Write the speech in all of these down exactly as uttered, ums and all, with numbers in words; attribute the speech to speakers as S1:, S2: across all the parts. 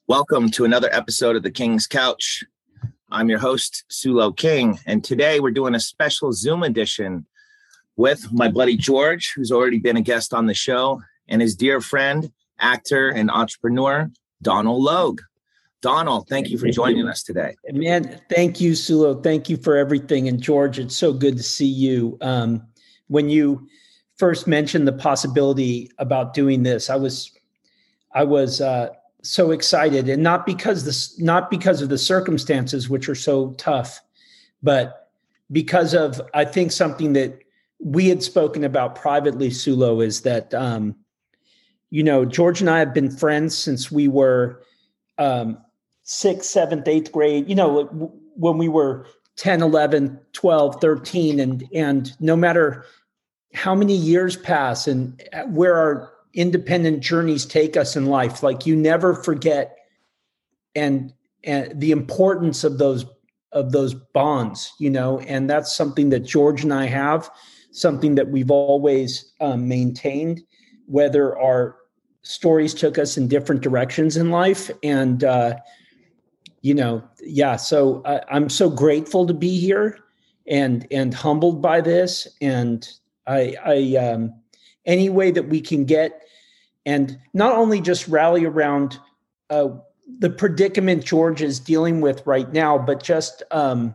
S1: Welcome to another episode of The King's Couch. I'm your host, Sulo King, and today we're doing a special Zoom edition with my buddy George, who's already been a guest on the show, and his dear friend, actor, and entrepreneur, Donald Logue. Donald, thank you for joining us today.
S2: Man, thank you, Sulo. Thank you for everything. And George, it's so good to see you. Um, when you first mentioned the possibility about doing this, I was, I was, uh, so excited, and not because this, not because of the circumstances, which are so tough, but because of, I think, something that we had spoken about privately, Sulo, is that, um, you know, George and I have been friends since we were um, sixth, seventh, eighth grade, you know, w- when we were ten, eleven, twelve, thirteen, and, and no matter how many years pass and where our independent journeys take us in life, like, you never forget and and the importance of those of those bonds, you know, and that's something that George and I have, something that we've always um, maintained, whether our stories took us in different directions in life. And uh, you know, yeah, so I, I'm so grateful to be here and and humbled by this. And I I um any way that we can get, and not only just rally around uh, the predicament George is dealing with right now, but just um,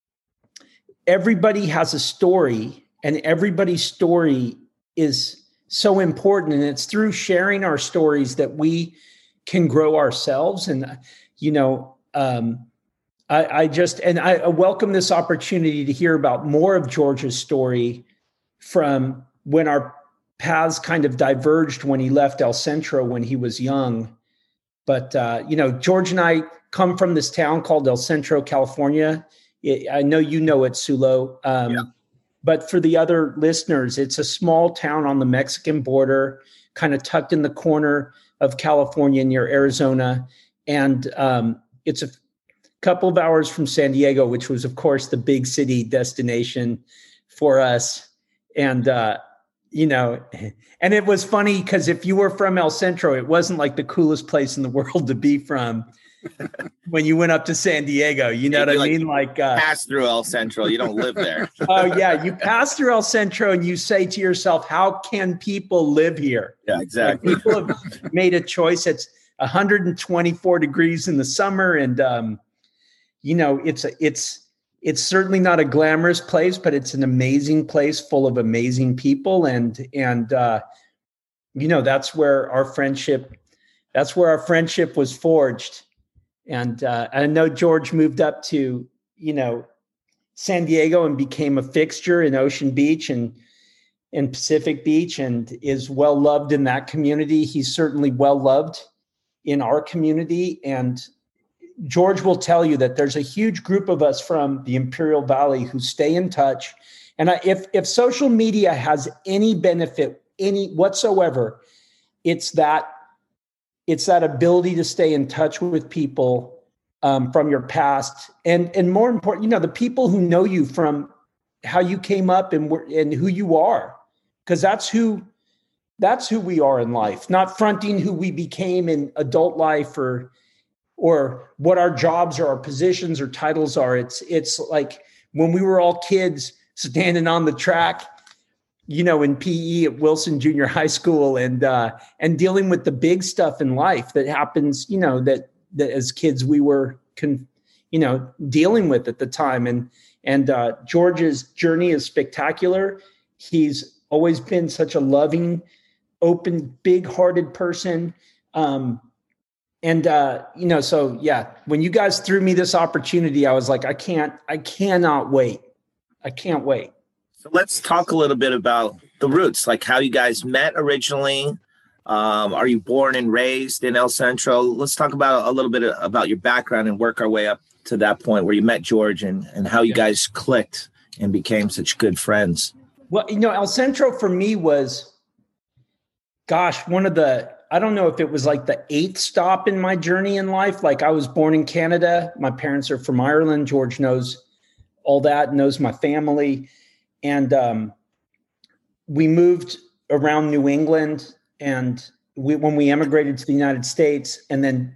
S2: everybody has a story, and everybody's story is so important. And it's through sharing our stories that we can grow ourselves. And, you know, um, I, I just, and I welcome this opportunity to hear about more of George's story from when our paths kind of diverged when he left El Centro when he was young. But, uh, you know, George and I come from this town called El Centro, California. I know you know it, Sulo. Um, yeah. But for the other listeners, it's a small town on the Mexican border, kind of tucked in the corner of California near Arizona. And um, it's a couple of hours from San Diego, which was, of course, the big city destination for us. And, uh, you know, and it was funny because if you were from El Centro, it wasn't like the coolest place in the world to be from when you went up to San Diego. You know what I mean? Like, uh,
S1: pass through El Centro. You don't live there.
S2: Oh, yeah. You pass through El Centro and you say to yourself, how can people live here?
S1: Yeah, exactly.
S2: Like, people have made a choice. It's one hundred twenty-four degrees in the summer. And, um, you know, it's, it's, It's certainly not a glamorous place, but it's an amazing place full of amazing people. And, and, uh, you know, that's where our friendship, that's where our friendship was forged. And, uh, I know George moved up to, you know, San Diego and became a fixture in Ocean Beach and, and Pacific Beach, and is well loved in that community. He's certainly well loved in our community. And George will tell you that there's a huge group of us from the Imperial Valley who stay in touch. And I, if if social media has any benefit, any whatsoever, it's that it's that ability to stay in touch with people um, from your past, and and more important, you know, the people who know you from how you came up and and who you are, because that's who that's who we are in life. Not fronting who we became in adult life, or or what our jobs or our positions or titles are. It's, it's like when we were all kids standing on the track, you know, in P E at Wilson Junior High School, and, uh, and dealing with the big stuff in life that happens, you know, that, that as kids we were, con, you know, dealing with at the time. And, and, uh, George's journey is spectacular. He's always been such a loving, open, big-hearted person. Um, And, uh, you know, so, yeah, when you guys threw me this opportunity, I was like, I can't, I cannot wait. I can't wait.
S1: So let's talk a little bit about the roots, like how you guys met originally. Um, are you born and raised in El Centro? Let's talk about a little bit about your background and work our way up to that point where you met George, and, and how you yeah. guys clicked and became such good friends.
S2: Well, you know, El Centro for me was, gosh, one of the, I don't know if it was like the eighth stop in my journey in life. Like, I was born in Canada. My parents are from Ireland. George knows all that, knows my family. And um, we moved around New England, and we, when we emigrated to the United States, and then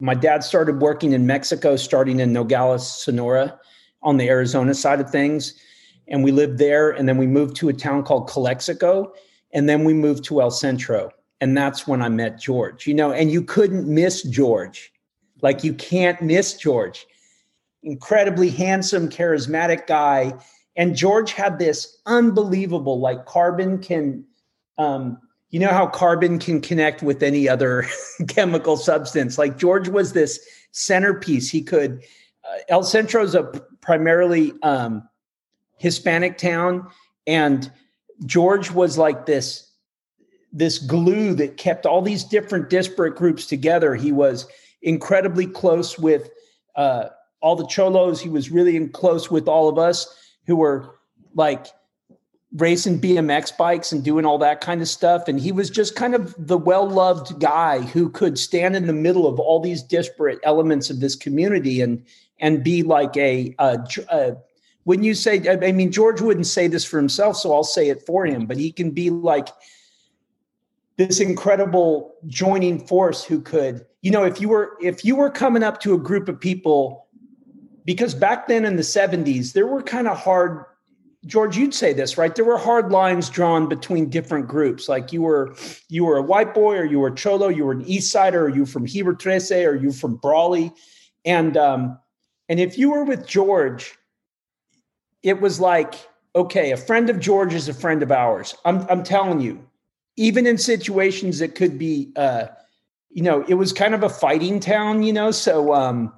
S2: my dad started working in Mexico, starting in Nogales, Sonora, on the Arizona side of things. And we lived there. And then we moved to a town called Calexico. And then we moved to El Centro. And that's when I met George, you know, and you couldn't miss George. Like you can't miss George. Incredibly handsome, charismatic guy. And George had this unbelievable, like carbon can, um, you know how carbon can connect with any other chemical substance. Like George was this centerpiece. He could, uh, El Centro is a primarily um, Hispanic town. And George was like this, this glue that kept all these different disparate groups together. He was incredibly close with uh, all the cholos. He was really in close with all of us who were like racing B M X bikes and doing all that kind of stuff. And he was just kind of the well-loved guy who could stand in the middle of all these disparate elements of this community and, and be like a, a, a when you say, I mean, George wouldn't say this for himself, so I'll say it for him, but he can be like this incredible joining force who could, you know, if you were, if you were coming up to a group of people, because back then in the seventies, there were kind of hard, George, you'd say this, right? There were hard lines drawn between different groups. Like you were, you were a white boy or you were a cholo, you were an East Sider, or you were from Heber Trece, or you were from Brawley. And, um, and if you were with George, it was like, okay, a friend of George is a friend of ours. I'm, I'm telling you, even in situations that could be, uh, you know, it was kind of a fighting town, you know? So, um,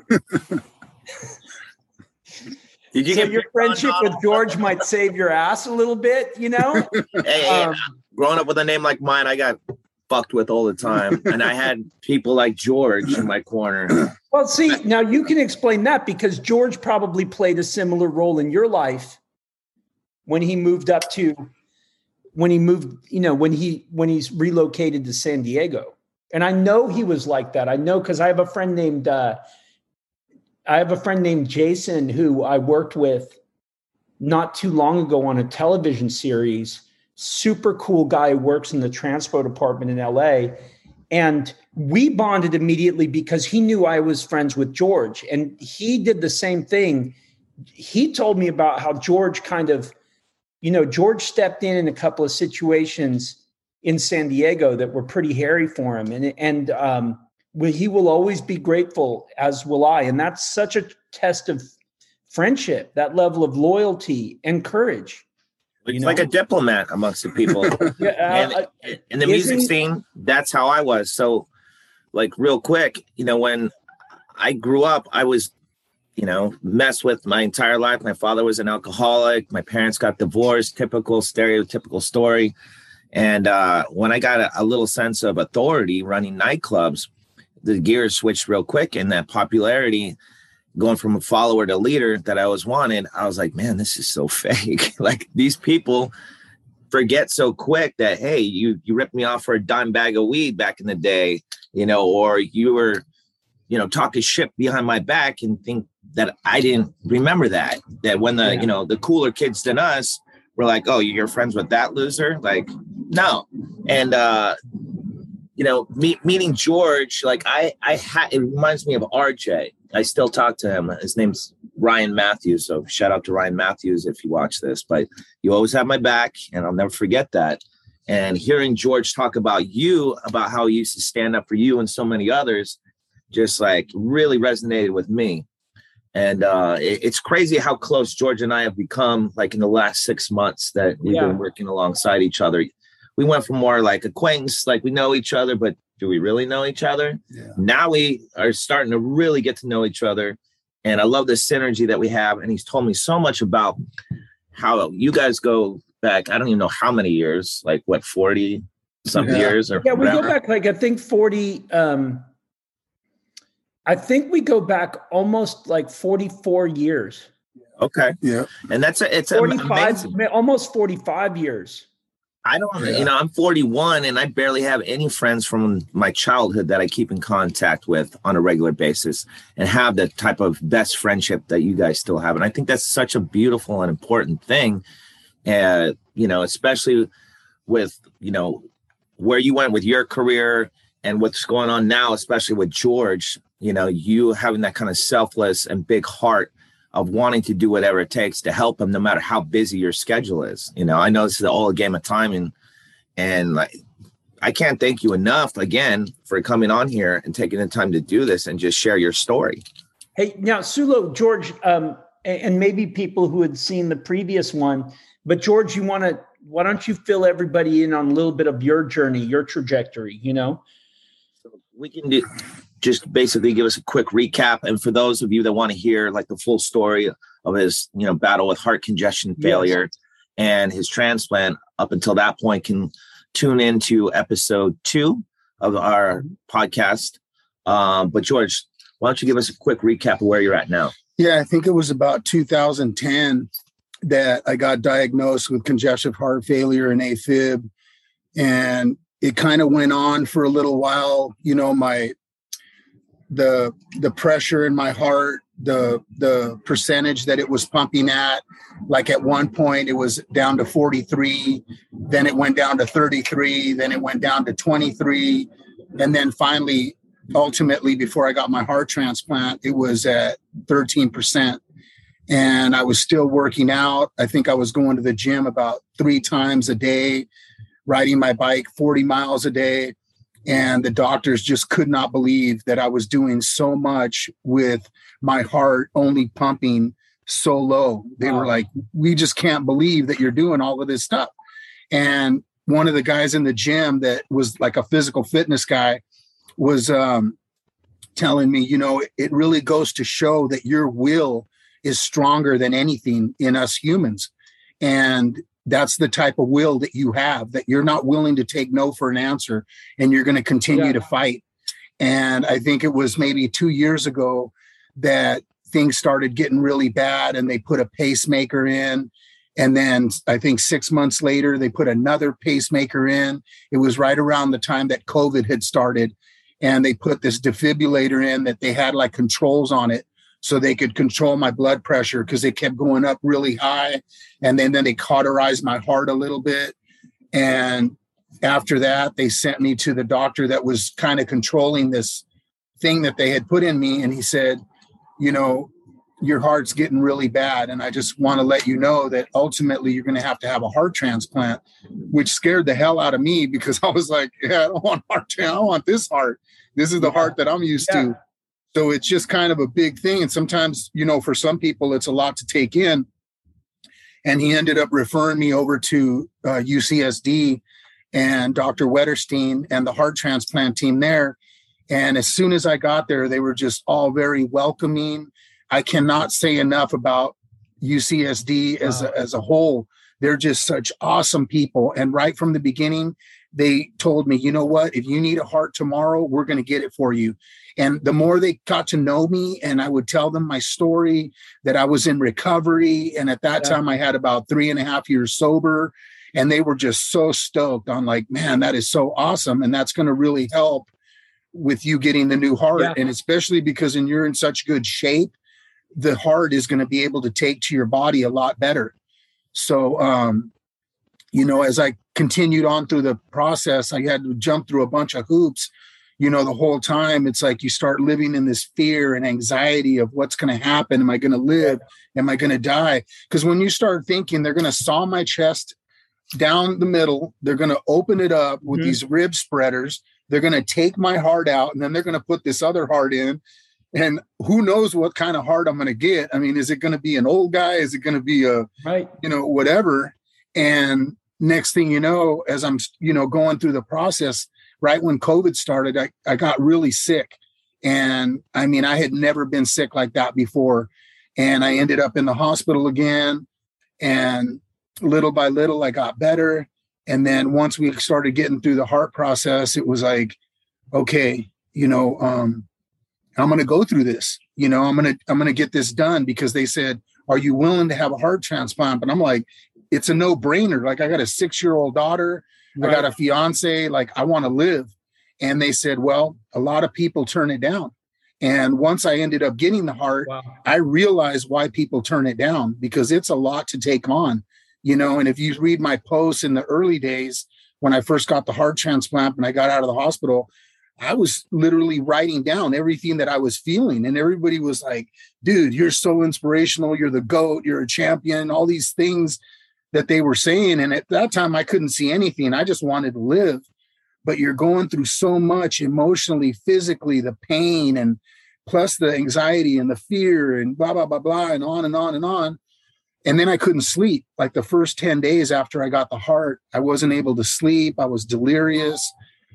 S2: Did you so get your friendship with George might save your ass a little bit, you know?
S1: Hey, um, growing up with a name like mine, I got fucked with all the time. And I had people like George in my corner.
S2: Well, see, now you can explain that because George probably played a similar role in your life when he moved up to, when he moved, you know, when he, when he's relocated to San Diego. And I know he was like that. I know, because I have a friend named, uh, I have a friend named Jason who I worked with not too long ago on a television series. Super cool guy who works in the transpo department in L A. And we bonded immediately because he knew I was friends with George. And he did the same thing. He told me about how George kind of, you know, George stepped in in a couple of situations in San Diego that were pretty hairy for him. And, and, um, he will always be grateful, as will I. And that's such a test of friendship, that level of loyalty and courage.
S1: It's know? like a diplomat amongst the people. yeah, uh, and in the music scene, that's how I was. So, like, real quick, you know, when I grew up, I was, you know, messed with my entire life. My father was an alcoholic. My parents got divorced, typical, stereotypical story. And uh, when I got a, a little sense of authority running nightclubs, the gears switched real quick, and that popularity going from a follower to leader that I always wanted, I was like, man, this is so fake. Like these people forget so quick that, hey, you, you ripped me off for a dime bag of weed back in the day, you know, or you were, you know, talking shit behind my back and think that I didn't remember that, that when the, yeah. you know, the cooler kids than us were like, oh, you're friends with that loser. Like, no. And, uh, you know, me, meeting George, like I, I had, it reminds me of R J. I still talk to him. His name's Ryan Matthews. So shout out to Ryan Matthews if you watch this, but you always have my back and I'll never forget that. And hearing George talk about you, about how he used to stand up for you and so many others, just like really resonated with me. And uh, it, it's crazy how close George and I have become, like in the last six months that we've yeah. been working alongside each other. We went from more like acquaintance, like we know each other, but do we really know each other? Yeah. Now we are starting to really get to know each other. And I love the synergy that we have. And he's told me so much about how you guys go back. I don't even know how many years, like what, forty some yeah. years? Or
S2: yeah, we whatever. go back like, I think forty. Um, I think we go back almost like forty-four years.
S1: Okay.
S3: Yeah.
S1: And that's a, it's
S2: forty-five, amazing. Almost forty-five years.
S1: I don't, yeah. you know, I'm forty-one and I barely have any friends from my childhood that I keep in contact with on a regular basis and have the type of best friendship that you guys still have. And I think that's such a beautiful and important thing. And, uh, you know, especially with, you know, where you went with your career and what's going on now, especially with George, you know, you having that kind of selfless and big heart of wanting to do whatever it takes to help them, no matter how busy your schedule is. You know, I know this is all a game of timing, and like, I can't thank you enough again for coming on here and taking the time to do this and just share your story.
S2: Hey, now, Sulo, George, um, and maybe people who had seen the previous one, but George, you want to, why don't you fill everybody in on a little bit of your journey, your trajectory, you know?
S1: So we can do, just basically give us a quick recap. And for those of you that want to hear like the full story of his, you know, battle with heart congestion failure yes. and his transplant up until that point, can tune into episode two of our podcast. Um, but George, why don't you give us a quick recap of where you're at now?
S3: Yeah, I think it was about two thousand ten that I got diagnosed with congestive heart failure and AFib. And it kind of went on for a little while. You know, my, the, the pressure in my heart, the, the percentage that it was pumping at, like at one point it was down to forty-three, then it went down to thirty-three, then it went down to twenty-three. And then finally, ultimately, before I got my heart transplant, it was at thirteen percent. And I was still working out. I think I was going to the gym about three times a day, riding my bike forty miles a day. And the doctors just could not believe that I was doing so much with my heart only pumping so low. They wow. were like, we just can't believe that you're doing all of this stuff. And one of the guys in the gym that was like a physical fitness guy was um, telling me, you know, it really goes to show that your will is stronger than anything in us humans. And that's the type of will that you have, that you're not willing to take no for an answer, and you're going to continue yeah. to fight. And I think it was maybe two years ago that things started getting really bad, and they put a pacemaker in. And then I think six months later, they put another pacemaker in. It was right around the time that COVID had started. And they put this defibrillator in that they had like controls on it, so they could control my blood pressure because it kept going up really high. And then, then they cauterized my heart a little bit. And after that, they sent me to the doctor that was kind of controlling this thing that they had put in me. And he said, you know, your heart's getting really bad. And I just want to let you know that ultimately you're going to have to have a heart transplant, which scared the hell out of me, because I was like, yeah, I don't want heart transplant. I want this heart. This is the yeah. heart that I'm used yeah. to. So it's just kind of a big thing. And sometimes, you know, for some people, it's a lot to take in. And he ended up referring me over to uh, U C S D and Doctor Wetterstein and the heart transplant team there. And as soon as I got there, they were just all very welcoming. I cannot say enough about U C S D as, wow. a, as a whole. They're just such awesome people. And right from the beginning, they told me, you know what, if you need a heart tomorrow, we're going to get it for you. And the more they got to know me, and I would tell them my story, that I was in recovery. And at that yeah. time I had about three and a half years sober, and they were just so stoked on like, man, that is so awesome. And that's going to really help with you getting the new heart. Yeah. And especially because in, you're in such good shape, the heart is going to be able to take to your body a lot better. So, um, you know, as I continued on through the process, I had to jump through a bunch of hoops. You know, the whole time it's like you start living in this fear and anxiety of what's going to happen. Am I going to live? Am I going to die? Because when you start thinking they're going to saw my chest down the middle, they're going to open it up with mm-hmm. these rib spreaders. They're going to take my heart out, and then they're going to put this other heart in. And who knows what kind of heart I'm going to get? I mean, is it going to be an old guy? Is it going to be a, right. you know, whatever? And next thing you know, as I'm, you know, going through the process, right when COVID started, I, I got really sick. And I mean, I had never been sick like that before. And I ended up in the hospital again. And little by little, I got better. And then once we started getting through the heart process, it was like, okay, you know, um, I'm going to go through this, you know, I'm going to, I'm going to get this done, because they said, are you willing to have a heart transplant? But I'm like, it's a no brainer. Like, I got a six-year-old daughter. Right. I got a fiance. Like, I want to live. And they said, well, a lot of people turn it down. And once I ended up getting the heart, wow. I realized why people turn it down, because it's a lot to take on, you know. And if you read my posts in the early days, when I first got the heart transplant and I got out of the hospital, I was literally writing down everything that I was feeling. And everybody was like, dude, you're so inspirational. You're the GOAT. You're a champion. All these things that they were saying. And at that time, I couldn't see anything. I just wanted to live. But you're going through so much emotionally, physically, the pain, and plus the anxiety and the fear and blah, blah, blah, blah, and on and on and on. And then I couldn't sleep. Like the first ten days after I got the heart, I wasn't able to sleep. I was delirious.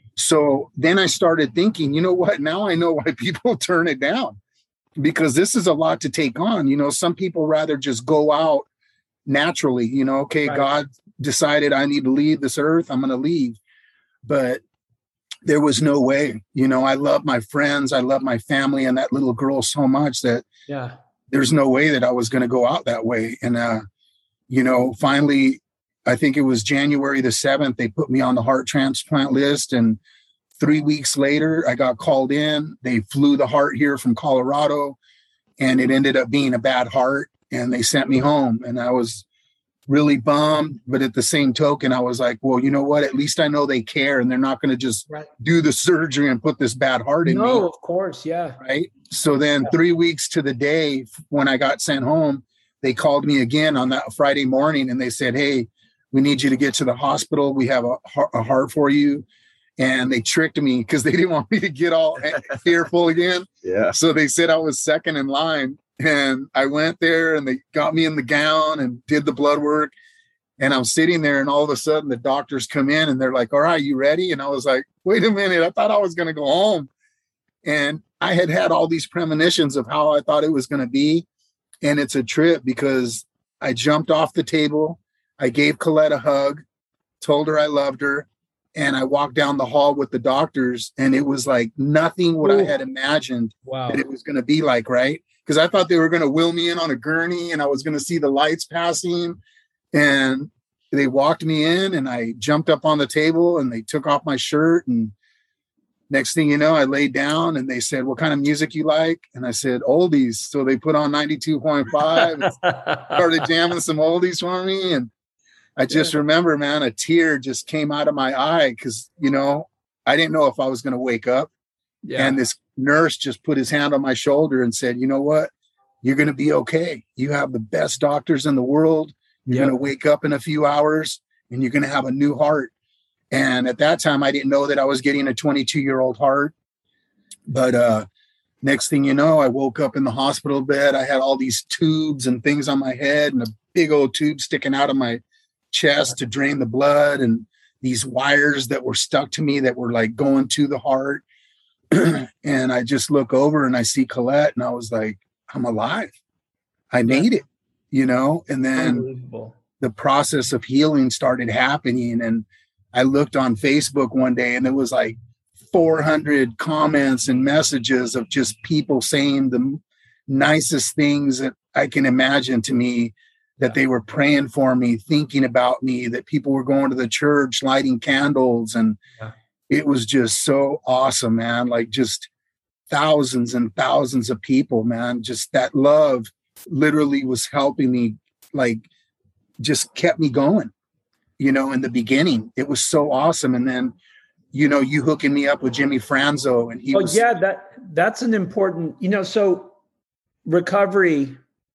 S3: So then I started thinking, you know what? Now I know why people turn it down, because this is a lot to take on. You know, some people rather just go out naturally, you know, okay, right. God decided I need to leave this earth. I'm going to leave. But there was no way. You know, I love my friends. I love my family and that little girl so much that yeah. there's no way that I was going to go out that way. And, uh, you know, finally, I think it was January the seventh, they put me on the heart transplant list. And three weeks later, I got called in. They flew the heart here from Colorado, and it ended up being a bad heart. And they sent me home, and I was really bummed. But at the same token, I was like, well, you know what? At least I know they care, and they're not going to just right. do the surgery and put this bad heart in
S2: no,
S3: me.
S2: No, of course. Yeah.
S3: Right. So then yeah. three weeks to the day when I got sent home, they called me again on that Friday morning, and they said, hey, we need you to get to the hospital. We have a, a heart for you. And they tricked me because they didn't want me to get all fearful again.
S1: Yeah.
S3: So they said I was second in line. And I went there, and they got me in the gown and did the blood work. And I'm sitting there, and all of a sudden the doctors come in, and they're like, all right, you ready? And I was like, wait a minute. I thought I was going to go home. And I had had all these premonitions of how I thought it was going to be. And it's a trip, because I jumped off the table. I gave Colette a hug, told her I loved her. And I walked down the hall with the doctors, and it was like nothing what Ooh. I had imagined wow. that it was going to be like, right? Because I thought they were going to wheel me in on a gurney, and I was going to see the lights passing. And they walked me in, and I jumped up on the table, and they took off my shirt. And next thing you know, I laid down, and they said, what kind of music you like? And I said, oldies. So they put on ninety-two point five and started jamming some oldies for me. And I just yeah. remember, man, a tear just came out of my eye, because, you know, I didn't know if I was going to wake up. Yeah. And this nurse just put his hand on my shoulder and said, you know what? You're going to be okay. You have the best doctors in the world. You're yep. going to wake up in a few hours, and you're going to have a new heart. And at that time, I didn't know that I was getting a twenty-two-year-old heart. But uh, next thing you know, I woke up in the hospital bed. I had all these tubes and things on my head, and a big old tube sticking out of my chest to drain the blood, and these wires that were stuck to me that were like going to the heart. And I just look over, and I see Colette, and I was like, I'm alive. I made it, you know? And then the process of healing started happening. And I looked on Facebook one day, and it was like four hundred comments and messages of just people saying the nicest things that I can imagine to me, that they were praying for me, thinking about me, that people were going to the church, lighting candles. And yeah. it was just so awesome, man. Like just thousands and thousands of people, man. Just that love literally was helping me, like just kept me going, you know, in the beginning. It was so awesome. And then, you know, you hooking me up with Jimmy Franzo, and he
S2: oh,
S3: was.
S2: yeah, that that's an important, you know, so recovery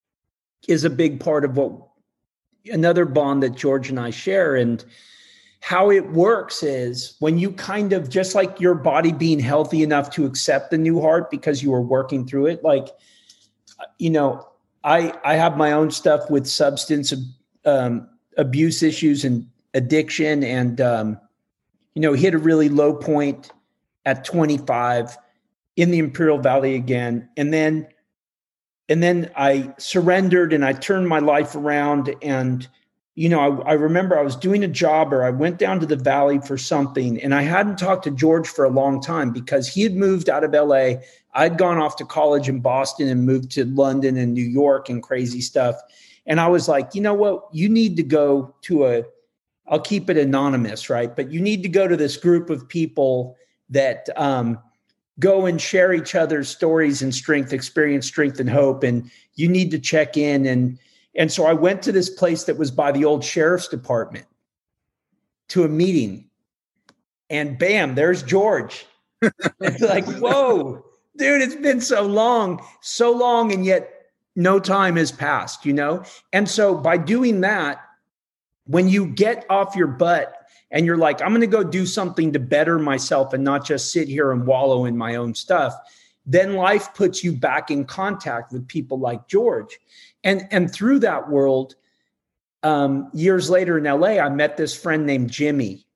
S2: is a big part of what another bond that George and I share. And how it works is when you kind of, just like your body being healthy enough to accept the new heart because you were working through it. Like, you know, I, I have my own stuff with substance um, abuse issues and addiction. And, um, you know, hit a really low point at twenty-five in the Imperial Valley again. And then And then I surrendered, and I turned my life around. And, you know, I, I remember I was doing a job, or I went down to the valley for something, and I hadn't talked to George for a long time because he had moved out of L A. I'd gone off to college in Boston and moved to London and New York and crazy stuff. And I was like, you know what? You need to go to a, I'll keep it anonymous, right? But you need to go to this group of people that, um, go and share each other's stories and strength, experience, strength, and hope. And you need to check in. And, and so I went to this place that was by the old sheriff's department to a meeting, and bam, there's George. It's like, whoa, dude, it's been so long, so long, and yet no time has passed, you know? And so by doing that, when you get off your butt and you're like, I'm going to go do something to better myself and not just sit here and wallow in my own stuff, then life puts you back in contact with people like George. And, and through that world, um, years later in L A, I met this friend named Jimmy,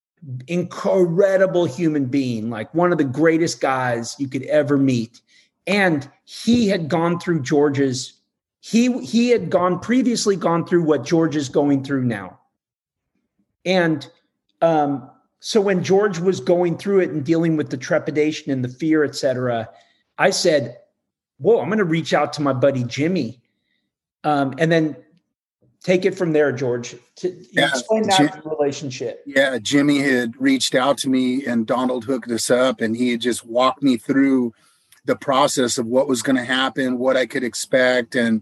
S2: incredible human being, like one of the greatest guys you could ever meet. And he had gone through George's, he, he had gone previously gone through what George is going through now. And um, so when George was going through it and dealing with the trepidation and the fear, et cetera, I said, whoa, I'm going to reach out to my buddy Jimmy. Um, and then take it from there, George. To
S3: yeah,
S2: explain that
S3: Jim,
S2: relationship.
S3: Yeah, Jimmy had reached out to me and Donald hooked us up, and he had just walked me through the process of what was going to happen, what I could expect. And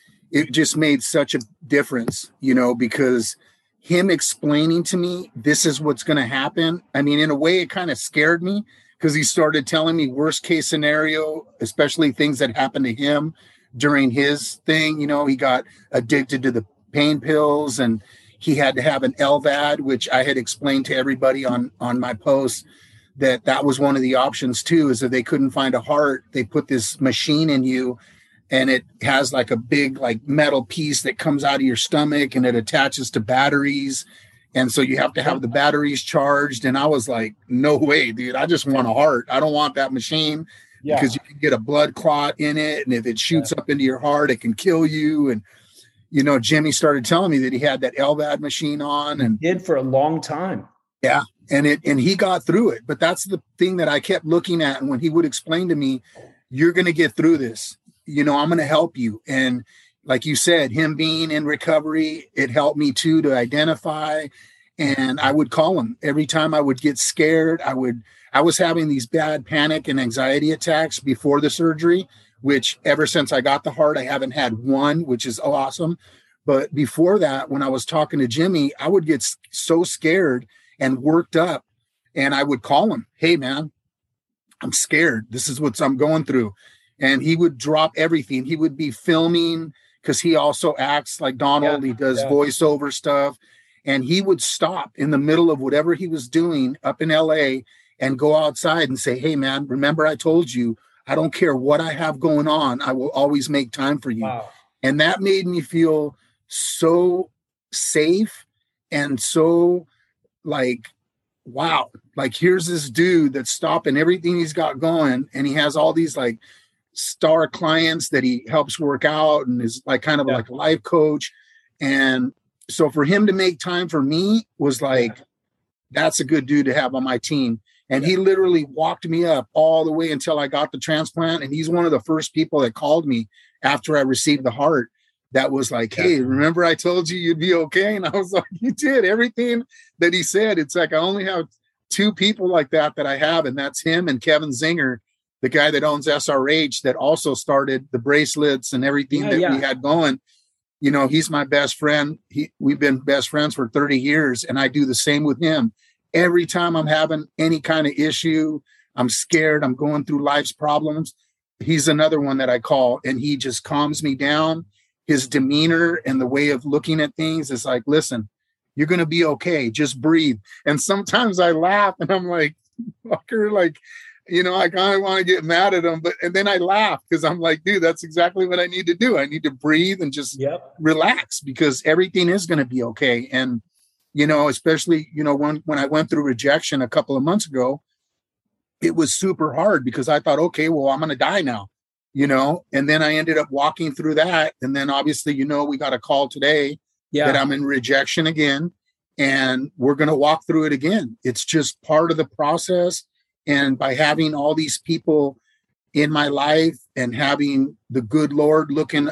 S3: it just made such a difference, you know, because him explaining to me, this is what's going to happen. I mean, in a way, it kind of scared me because he started telling me worst case scenario, especially things that happened to him during his thing. You know, he got addicted to the pain pills and he had to have an L V A D, which I had explained to everybody on, on my post that that was one of the options too, is that they couldn't find a heart. They put this machine in you and it has like a big like metal piece that comes out of your stomach and it attaches to batteries. And so you have to have the batteries charged. And I was like, no way, dude, I just want a heart. I don't want that machine yeah. because you can get a blood clot in it. And if it shoots yeah. up into your heart, it can kill you. And, you know, Jimmy started telling me that he had that L V A D machine on and
S2: he did for a long time.
S3: Yeah. And it, and he got through it. But that's the thing that I kept looking at. And when he would explain to me, you're going to get through this, you know, I'm going to help you. And like you said, him being in recovery, it helped me too, to identify. And I would call him every time I would get scared. I would, I was having these bad panic and anxiety attacks before the surgery, which ever since I got the heart, I haven't had one, which is awesome. But before that, when I was talking to Jimmy, I would get so scared and worked up and I would call him, hey man, I'm scared. This is what I'm going through. And he would drop everything. He would be filming because he also acts like Donald. Yeah, he does yeah. voiceover stuff. And he would stop in the middle of whatever he was doing up in L A and go outside and say, hey man, remember I told you, I don't care what I have going on. I will always make time for you. Wow. And that made me feel so safe and so like, wow, like here's this dude that's stopping everything he's got going. And he has all these like star clients that he helps work out and is like kind of yeah. like a life coach. And so for him to make time for me was like, yeah. that's a good dude to have on my team. And yeah. he literally walked me up all the way until I got the transplant. And he's one of the first people that called me after I received the heart. That was like, hey, yeah. remember I told you you'd be okay? And I was like, you did everything that he said. It's like, I only have two people like that that I have. And that's him and Kevin Zinger, the guy that owns S R H that also started the bracelets and everything yeah, that yeah. we had going. You know, he's my best friend. He, we've been best friends for thirty years. And I do the same with him. Every time I'm having any kind of issue, I'm scared, I'm going through life's problems, he's another one that I call and he just calms me down. His demeanor and the way of looking at things is like, listen, you're going to be okay. Just breathe. And sometimes I laugh and I'm like, fucker, like, you know, I kind of want to get mad at him, but, and then I laugh because I'm like, dude, that's exactly what I need to do. I need to breathe and just yep. relax because everything is going to be okay. And, you know, especially, you know, when, when I went through rejection a couple of months ago, it was super hard because I thought, okay, well, I'm going to die now. You know, and then I ended up walking through that. And then obviously, you know, we got a call today yeah. that I'm in rejection again, and we're going to walk through it again. It's just part of the process. And by having all these people in my life and having the good Lord looking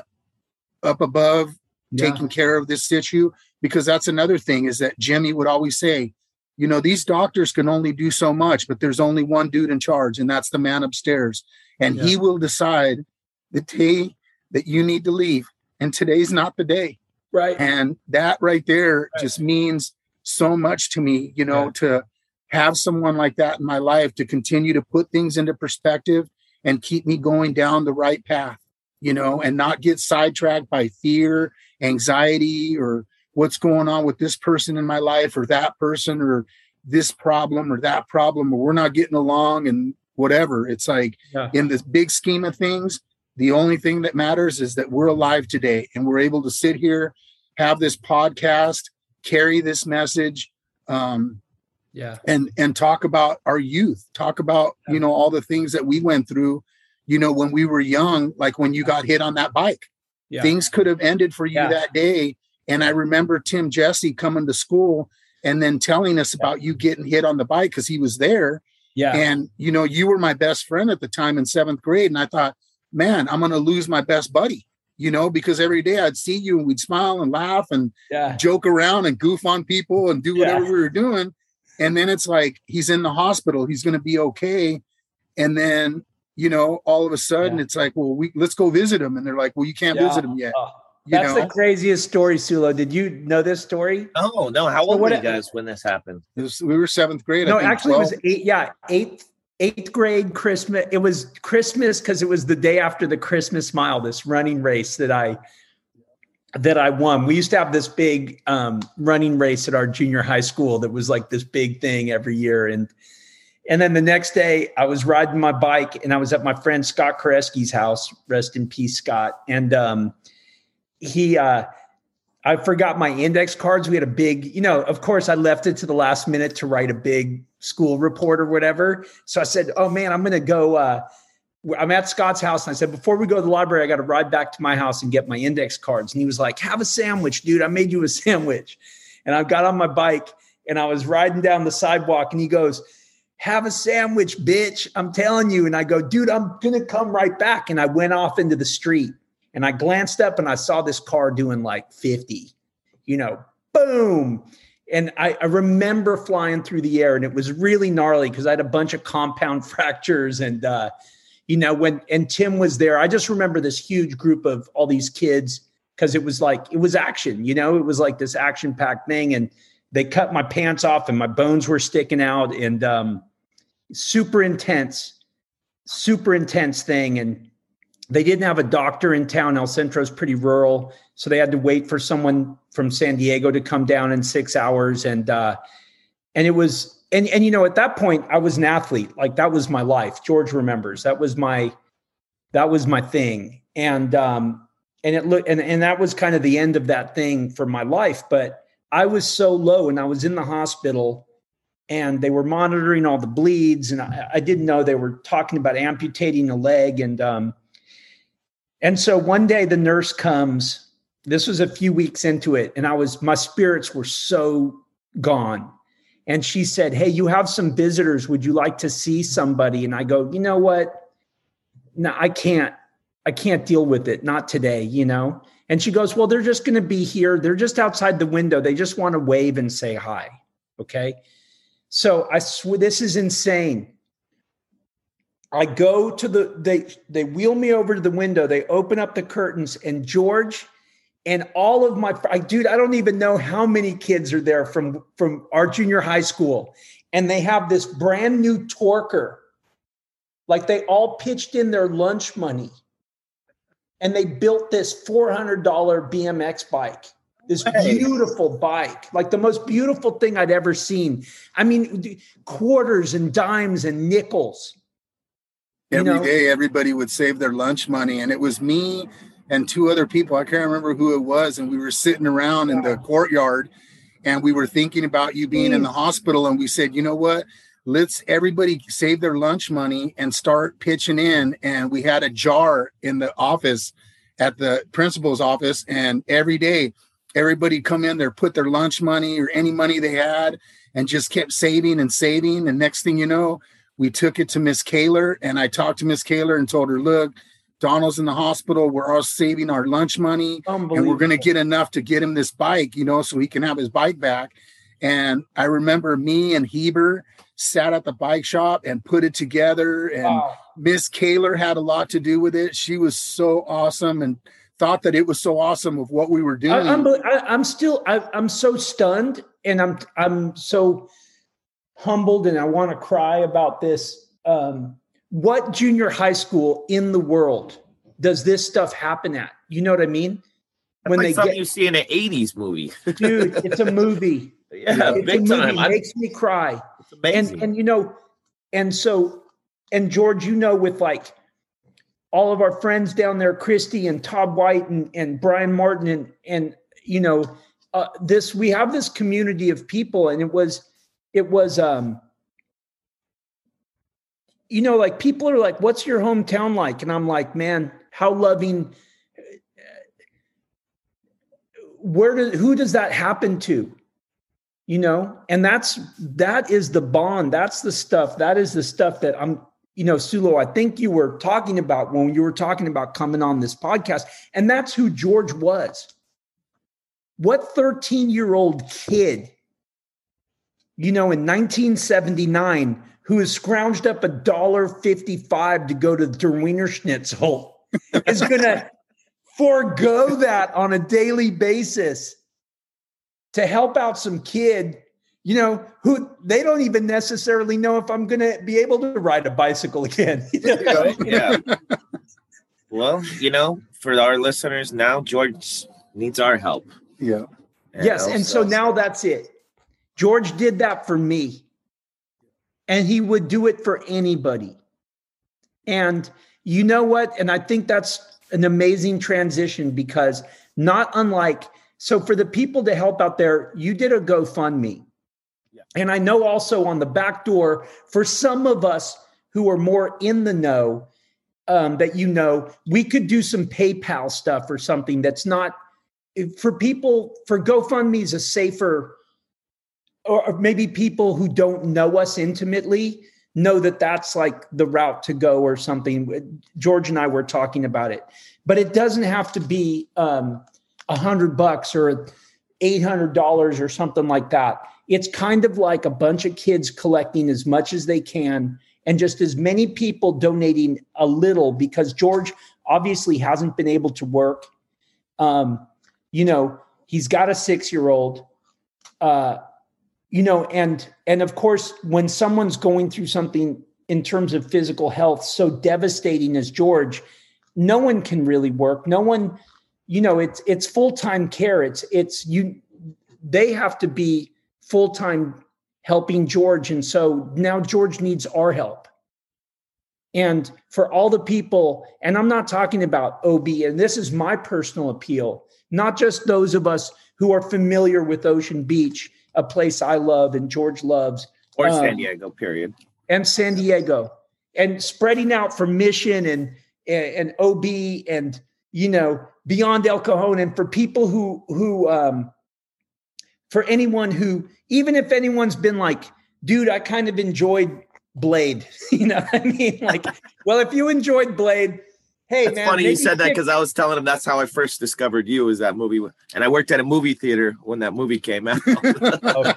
S3: up above, yeah. taking care of this issue, because that's another thing is that Jimmy would always say, you know, these doctors can only do so much, but there's only one dude in charge, and that's the man upstairs. And yeah. he will decide the day that you need to leave. And today's not the day.
S2: Right.
S3: And that right there right. just means so much to me, you know, yeah. to have someone like that in my life to continue to put things into perspective and keep me going down the right path, you know, and not get sidetracked by fear, anxiety, or what's going on with this person in my life or that person or this problem or that problem, or we're not getting along and whatever. It's like yeah. in this big scheme of things, the only thing that matters is that we're alive today and we're able to sit here, have this podcast, carry this message, um, yeah, and and talk about our youth, talk about, yeah. you know, all the things that we went through, you know, when we were young, like when you got hit on that bike, yeah. things could have ended for you yeah. that day. And I remember Tim Jesse coming to school and then telling us about you getting hit on the bike because he was there. Yeah. And, you know, you were my best friend at the time in seventh grade. And I thought, man, I'm going to lose my best buddy, you know, because every day I'd see you and we'd smile and laugh and yeah. joke around and goof on people and do whatever yeah. we were doing. And then it's like, he's in the hospital. He's going to be okay. And then, you know, all of a sudden yeah. it's like, well, we let's go visit him. And they're like, well, you can't yeah. visit him yet.
S2: Oh. That's know? the craziest story, Sulo. Did you know this story?
S1: Oh, no. How old so were you guys when this happened?
S3: It was, we were seventh grade.
S2: No, actually twelve. It was eight. Yeah. Eighth, eighth grade Christmas. It was Christmas because it was the day after the Christmas Mile, this running race that I, that I won. We used to have this big um, running race at our junior high school. That was like this big thing every year. And, and then the next day I was riding my bike and I was at my friend Scott Koreski's house, rest in peace, Scott. And, um, he, uh, I forgot my index cards. We had a big, you know, of course I left it to the last minute to write a big school report or whatever. So I said, oh man, I'm going to go, uh, I'm at Scott's house. And I said, before we go to the library, I got to ride back to my house and get my index cards. And he was like, have a sandwich, dude. I made you a sandwich. And I got on my bike and I was riding down the sidewalk and he goes, have a sandwich, bitch. I'm telling you. And I go, dude, I'm going to come right back. And I went off into the street. And I glanced up and I saw this car doing like fifty, you know, boom. And I, I remember flying through the air and it was really gnarly because I had a bunch of compound fractures. And, uh, you know, when, and Tim was there, I just remember this huge group of all these kids because it was like, it was action, you know, it was like this action packed thing. And they cut my pants off and my bones were sticking out and um, super intense, super intense thing. And they didn't have a doctor in town. El Centro's pretty rural. So they had to wait for someone from San Diego to come down in six hours. And, uh, and it was, and, and, you know, at that point I was an athlete. Like that was my life. George remembers that was my, that was my thing. And, um, and it looked, and, and that was kind of the end of that thing for my life. But I was so low and I was in the hospital and they were monitoring all the bleeds. And I, I didn't know they were talking about amputating a leg. And, um, And so one day the nurse comes, this was a few weeks into it. And I was, my spirits were so gone. And she said, hey, you have some visitors. Would you like to see somebody? And I go, you know what? No, I can't, I can't deal with it. Not today, you know? And she goes, well, they're just going to be here. They're just outside the window. They just want to wave and say hi. Okay. So I swear this is insane. I go to the, they, they wheel me over to the window. They open up the curtains and George and all of my, I, dude, I don't even know how many kids are there from, from our junior high school. And they have this brand new Torker. Like they all pitched in their lunch money and they built this four hundred dollars B M X bike, this beautiful bike, like the most beautiful thing I'd ever seen. I mean, quarters and dimes and nickels.
S3: Every you know, day, everybody would save their lunch money. And it was me and two other people. I can't remember who it was. And we were sitting around in the courtyard and we were thinking about you being in the hospital. And we said, you know what? Let's everybody save their lunch money and start pitching in. And we had a jar in the office at the principal's office. And every day, everybody come in there, put their lunch money or any money they had and just kept saving and saving. And next thing you know, we took it to Miss Kaler and I talked to Miss Kaler and told her, look, Donald's in the hospital. We're all saving our lunch money and we're going to get enough to get him this bike, you know, so he can have his bike back. And I remember me and Heber sat at the bike shop and put it together. And wow. Miss Kaler had a lot to do with it. She was so awesome and thought that it was so awesome of what we were doing.
S2: I, I'm, I, I'm still, I, I'm so stunned and I'm, I'm so, humbled and I want to cry about this. Um, what junior high school in the world does this stuff happen at? You know what I mean?
S1: That's when like they something get, you see in an eighties movie.
S2: Dude, it's a movie.
S1: Yeah,
S2: it's
S1: big
S2: a movie.
S1: time.
S2: It makes me cry.
S1: It's amazing.
S2: And, and, you know, and so, and George, you know, with like all of our friends down there, Christy and Todd White and, and Brian Martin and, and, you know, uh, this, we have this community of people, and it was, it was, um, you know, like people are like, what's your hometown like? And I'm like, man, how loving, where does, who does that happen to? You know, and that's, that is the bond. That's the stuff. That is the stuff that I'm, you know, Sulo, I think you were talking about when you were talking about coming on this podcast, and that's who George was. What thirteen year old kid, you know, in nineteen seventy-nine, who has scrounged up a dollar fifty-five to go to Der Wiener Schnitzel is going to forego that on a daily basis to help out some kid, you know, who they don't even necessarily know if I'm going to be able to ride a bicycle again. You know?
S1: Yeah. Well, you know, for our listeners now, George needs our help.
S3: Yeah.
S2: And yes. And so now that's it. George did that for me. And he would do it for anybody. And you know what? And I think that's an amazing transition, because not unlike, so for the people to help out there, you did a GoFundMe. Yeah. And I know also on the back door, for some of us who are more in the know, um, that, you know, we could do some PayPal stuff or something that's not, for people, for GoFundMe is a safer, or maybe people who don't know us intimately know that that's like the route to go or something. George and I were talking about it, but it doesn't have to be um, a hundred bucks or eight hundred dollars or something like that. It's kind of like a bunch of kids collecting as much as they can, and just as many people donating a little, because George obviously hasn't been able to work. Um, you know, he's got a six-year-old, uh, you know, and, and of course, when someone's going through something in terms of physical health so devastating as George, no one can really work. No one, you know, it's, it's full-time care. It's, it's you, they have to be full-time helping George. And so now George needs our help. And for all the people, and I'm not talking about O B, and this is my personal appeal, not just those of us who are familiar with Ocean Beach, a place I love and George loves.
S1: Or um, San Diego, period.
S2: And San Diego. And spreading out for Mission and, and, and O B and, you know, beyond El Cajon. And for people who, who um, for anyone who, even if anyone's been like, dude, I kind of enjoyed Blade. You know what I mean? Like, well, if you enjoyed Blade, hey,
S1: that's
S2: man,
S1: funny you said that, because I was telling him that's how I first discovered you, was that movie. And I worked at a movie theater when that movie came out. Oh.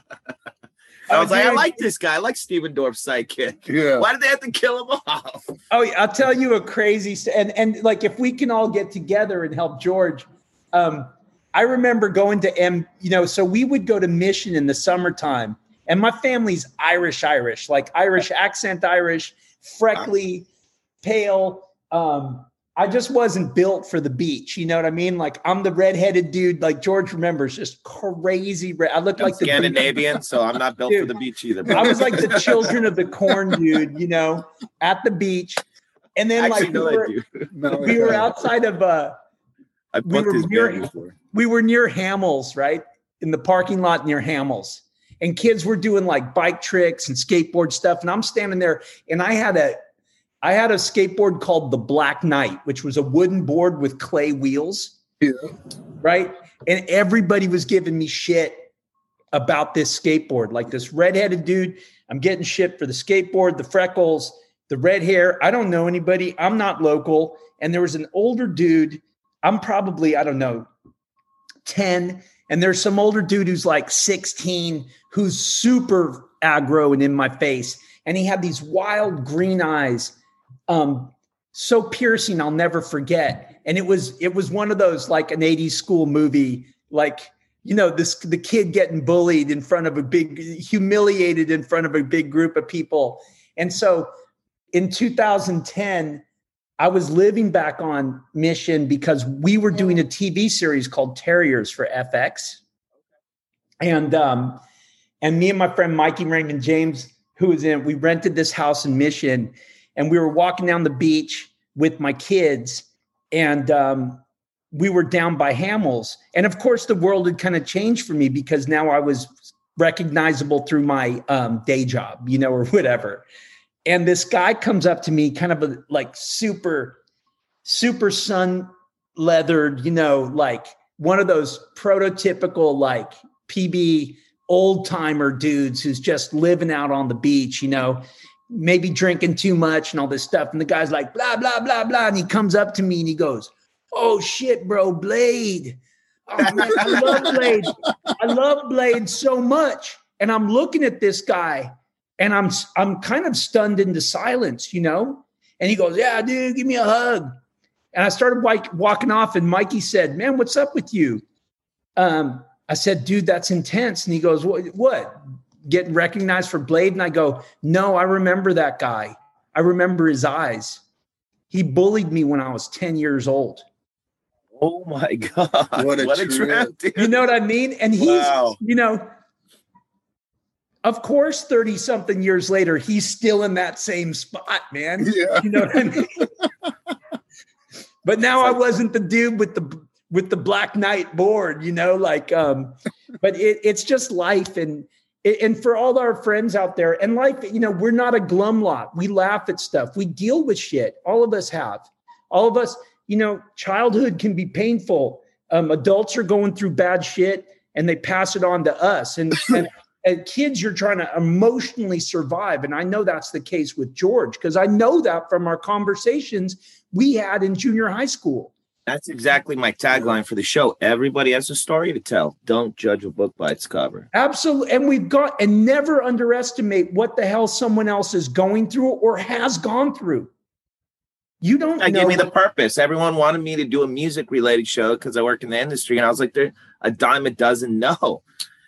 S1: I was oh, like, dude, I like this guy. I like Steven Dorff's sidekick. Yeah. Why did they have to kill him off?
S2: Oh, I'll tell you a crazy st- and and like if we can all get together and help George. Um, I remember going to M, you know, so we would go to Mission in the summertime, and my family's Irish, Irish, like Irish accent, Irish, freckly, pale. Um, I just wasn't built for the beach. You know what I mean? Like, I'm the redheaded dude. Like George remembers, just crazy red. I look
S1: I'm
S2: like the
S1: Scandinavian, so I'm not built dude, for the beach either. Bro.
S2: I was like the Children of the Corn dude, you know, at the beach. And then Actually, like we, were, no, we were outside of uh
S1: I
S2: we were near we were near Hamels, right? In the parking lot near Hamels. And kids were doing like bike tricks and skateboard stuff. And I'm standing there, and I had a I had a skateboard called the Black Knight, which was a wooden board with clay wheels. Yeah. Right. And everybody was giving me shit about this skateboard. Like this redheaded dude, I'm getting shit for the skateboard, the freckles, the red hair. I don't know anybody. I'm not local. And there was an older dude. I'm probably, I don't know, ten. And there's some older dude who's like sixteen, who's super aggro and in my face. And he had these wild green eyes. Um, so piercing, I'll never forget. And it was, it was one of those, like an eighties school movie, like, you know, this, the kid getting bullied in front of a big, humiliated in front of a big group of people. And so in two thousand ten, I was living back on Mission because we were doing a T V series called Terriers for F X. And, um, and me and my friend, Mikey Raymond James, who was in, we rented this house in Mission, and we were walking down the beach with my kids, and, um, we were down by Hamels. And of course the world had kind of changed for me because now I was recognizable through my, um, day job, you know, or whatever. And this guy comes up to me, kind of a, like super, super sun leathered, you know, like one of those prototypical, like P B old timer dudes who's just living out on the beach, you know, maybe drinking too much and all this stuff. And the guy's like, blah, blah, blah, blah. And he comes up to me and he goes, "Oh shit, bro, Blade. Oh man, I love Blade. I love Blade so much." And I'm looking at this guy and I'm, I'm kind of stunned into silence, you know? And he goes, "Yeah, dude, give me a hug." And I started like walking off, and Mikey said, "Man, what's up with you?" Um, I said, "Dude, that's intense." And he goes, "What, what? Getting recognized for Blade?" And I go, "No, I remember that guy. I remember his eyes. He bullied me when I was ten years old."
S1: Oh my God.
S3: What a,
S1: what a
S3: trip.
S1: trip, dude.
S2: You know what I mean? And he's,
S1: Wow.
S2: you know, of course, thirty something years later, he's still in that same spot, man.
S3: Yeah.
S2: You know what I mean? But now I wasn't the dude with the, with the Black Knight board, you know, like, um, but it, it's just life. And, and for all our friends out there, and life, you know, we're not a glum lot. We laugh at stuff. We deal with shit. All of us have. All of us, you know, childhood can be painful. Um, adults are going through bad shit and they pass it on to us. And, and, and kids, you're trying to emotionally survive. And I know that's the case with George, because I know that from our conversations we had in junior high school.
S1: That's exactly my tagline for the show. Everybody has a story to tell. Don't judge a book by its cover.
S2: Absolutely. And we've got, and never underestimate what the hell someone else is going through or has gone through. You don't
S1: That
S2: know.
S1: gave me the
S2: what,
S1: purpose. Everyone wanted me to do a music related show because I work in the industry. And I was like, they're a dime a dozen no.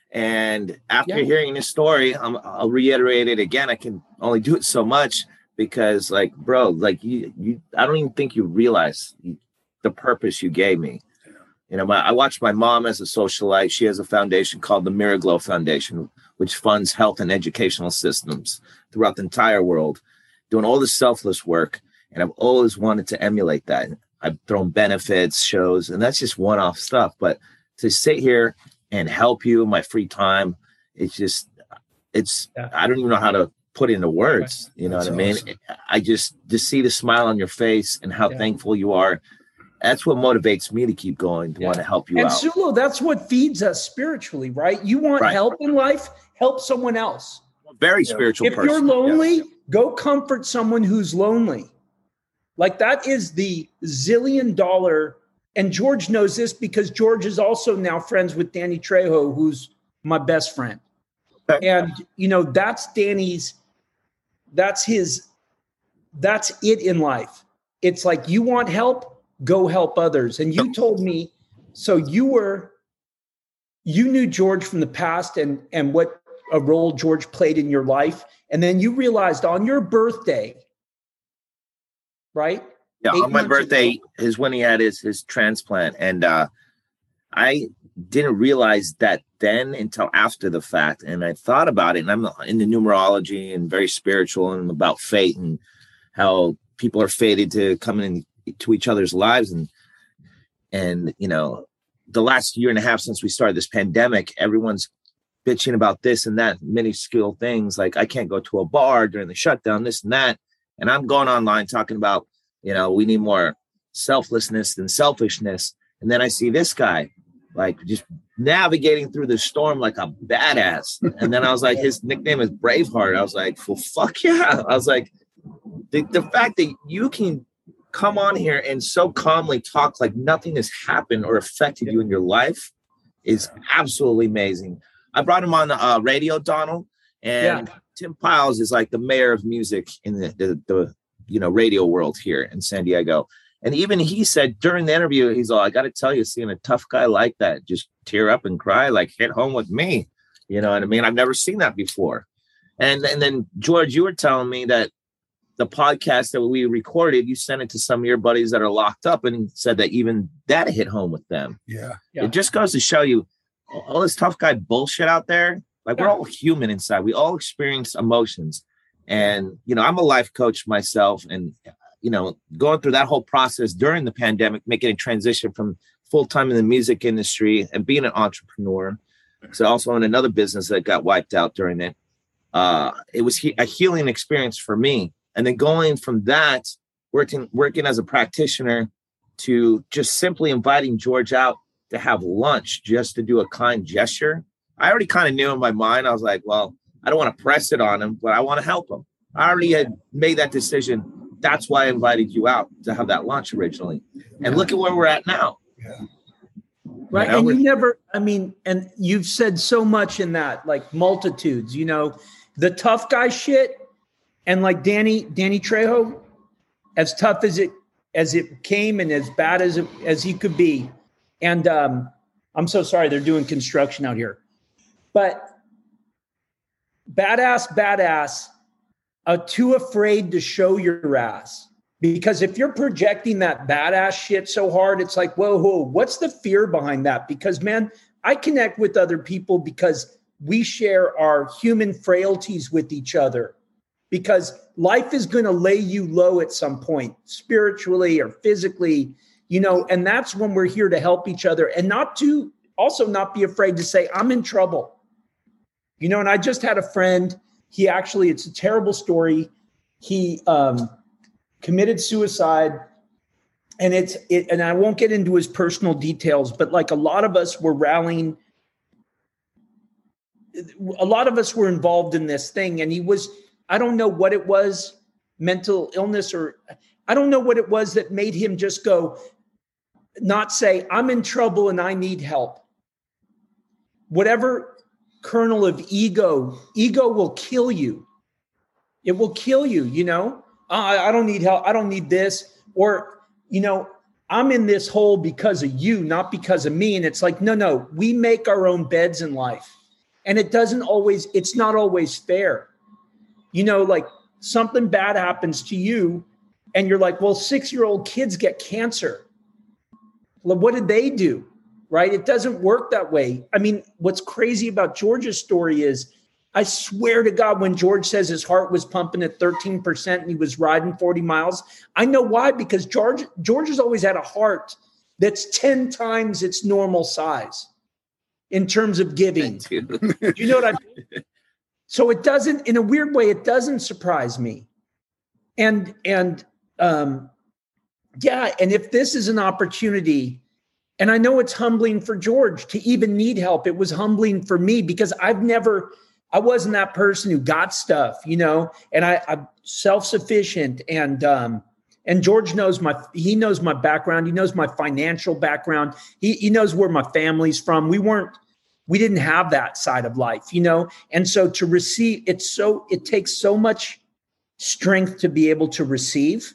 S1: And after
S2: Yeah.
S1: hearing this story, I'm, I'll reiterate it again. I can only do it so much because, like, bro, like you, you I don't even think you realize the purpose you gave me. You know, my, I watched my mom as a socialite. She has a foundation called the Miraglow Foundation, which funds health and educational systems throughout the entire world, doing all this selfless work. And I've always wanted to emulate that. I've thrown benefits, shows, and that's just one-off stuff. But to sit here and help you in my free time, it's just, it's,
S2: Yeah.
S1: I don't even know how to put it into words. You know
S3: That's
S1: what I mean?
S3: awesome.
S1: I just, to see the smile on your face and how
S2: Yeah.
S1: thankful you are, that's what motivates me to keep going, to
S2: Yeah.
S1: want to help you
S2: and
S1: out.
S2: Sulo, that's what feeds us spiritually, right? You want
S1: Right.
S2: help in life, help someone else.
S1: Very
S3: Yeah.
S1: spiritual
S2: If
S1: person.
S2: you're lonely, go comfort someone who's lonely. Like that is the zillion dollar. And George knows this because George is also now friends with Danny Trejo, who's my best friend.
S1: Okay.
S2: And, you know, that's Danny's, that's his, that's it in life. It's like, you want help, go help others. And you told me, so you were, you knew George from the past and, and what a role George played in your life. And then you realized on your birthday, right?
S1: Yeah,
S2: Eight
S1: on my
S2: months
S1: birthday
S2: ago.
S1: is when he had his his transplant, and uh, I didn't realize that then until after the fact. And I thought about it, and I'm in the numerology and very spiritual and about fate and how people are fated to come into each other's lives, and and you know, the last year and a half since we started this pandemic, everyone's bitching about this and that minuscule things like I can't go to a bar during the shutdown, this and that. And I'm going online talking about, you know, we need more selflessness than selfishness. And then I see this guy like just navigating through the storm like a badass. And then I was like, his nickname is Braveheart. I was like, well, fuck yeah. I was like, the, the fact that you can come on here and so calmly talk like nothing has happened or affected you in your life is absolutely amazing. I brought him on the uh, radio, Donald, and
S2: Yeah.
S1: Tim Piles is like the mayor of music in the, the, the, you know, radio world here in San Diego. And even he said during the interview, he's all, I got to tell you, seeing a tough guy like that, just tear up and cry, like hit home with me. You know what I mean? I've never seen that before. And, and then, George, you were telling me that the podcast that we recorded, you sent it to some of your buddies that are locked up and said that even that hit home with them.
S3: Yeah.
S2: Yeah.
S1: It just goes to show you all this tough guy bullshit out there. Like,
S2: Yeah.
S1: we're all human inside. We all experience emotions. And, you know, I'm a life coach myself, and, you know, going through that whole process during the pandemic, making a transition from full-time in the music industry and being an entrepreneur. So also in another business that got wiped out during it. Uh, it was he- a healing experience for me. And then going from that, working, working as a practitioner, to just simply inviting George out to have lunch just to do a kind gesture. I already kind of knew in my mind, I was like, well, I don't want to press it on him, but I want to help him. I already had made that decision. That's why I invited you out to have that lunch originally. And look at where we're at now.
S3: Yeah.
S2: Right.
S1: You know,
S2: And
S1: we're-
S2: you never, I mean, and you've said so much in that, like multitudes, you know, the tough guy shit. And like Danny, Danny Trejo, as tough as it, as it came and as bad as it, as he could be. And um, I'm so sorry, they're doing construction out here, but badass, badass, uh, too afraid to show your ass. Because if you're projecting that badass shit so hard, it's like, whoa, whoa, what's the fear behind that? Because, man, I connect with other people because we share our human frailties with each other. Because life is going to lay you low at some point, spiritually or physically, you know, and that's when we're here to help each other, and not to also not be afraid to say, I'm in trouble. You know, and I just had a friend, he actually, it's a terrible story. He, um, committed suicide, and it's it, and I won't get into his personal details, but like a lot of us were rallying, a lot of us were involved in this thing, and he was, I don't know what it was, mental illness, or I don't know what it was that made him just go, not say, I'm in trouble and I need help. Whatever kernel of ego, ego will kill you. It will kill you, you know? I, I don't need help. I don't need this. Or, you know, I'm in this hole because of you, not because of me. And it's like, no, no, we make our own beds in life. And it doesn't always, it's not always fair. You know, like something bad happens to you and you're like, well, six-year-old kids get cancer. Well, what did they do? Right? It doesn't work that way. I mean, what's crazy about George's story is, I swear to God, when George says his heart was pumping at thirteen percent and he was riding forty miles, I know why, because George, George has always had a heart that's ten times its normal size in terms of giving. You know what I mean? So it doesn't, in a weird way, it doesn't surprise me. And, and um, yeah, and if this is an opportunity, and I know it's humbling for George to even need help. It was humbling for me because I've never, I wasn't that person who got stuff, you know, and I, I'm self-sufficient, and, um, and George knows my, he knows my background. He knows my financial background. He, he knows where my family's from. We weren't, we didn't have that side of life, you know? And so to receive, it's so, it takes so much strength to be able to receive,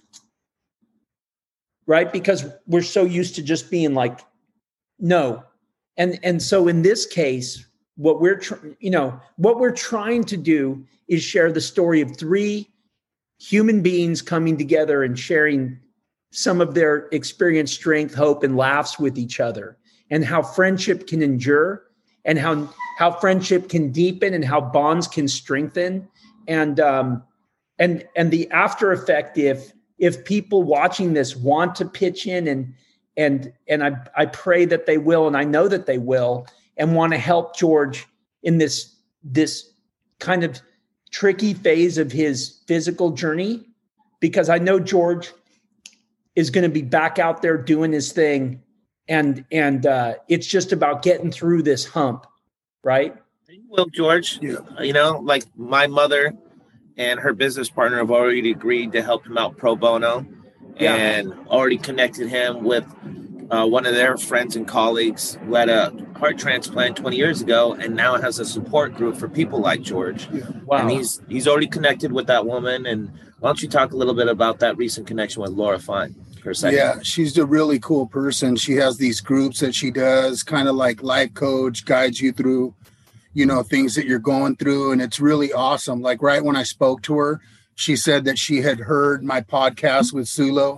S2: right? Because we're so used to just being like, no. And, and so in this case, what we're, tr- you know, what we're trying to do is share the story of three human beings coming together and sharing some of their experience, strength, hope, and laughs with each other, and how friendship can endure, and how, how friendship can deepen, and how bonds can strengthen. And, um, and, and the after effect, if, if people watching this want to pitch in, and, and, and I, I pray that they will, and I know that they will, and want to help George in this, this kind of tricky phase of his physical journey, because I know George is going to be back out there doing his thing. And, and uh, it's just about getting through this hump, right?
S1: Well, George,
S3: Yeah.
S1: you know, like my mother and her business partner have already agreed to help him out pro bono,
S2: Yeah.
S1: and already connected him with uh, one of their friends and colleagues who had a heart transplant twenty years ago, and now has a support group for people like George.
S3: Yeah.
S2: Wow.
S1: And he's he's already connected with that woman. And why don't you talk a little bit about that recent connection with Laura Fine? for a second.
S3: Yeah, she's a really cool person. She has these groups that she does, kind of like life coach, guides you through, you know, things that you're going through. And it's really awesome. Like right when I spoke to her, she said that she had heard my podcast with Sulo.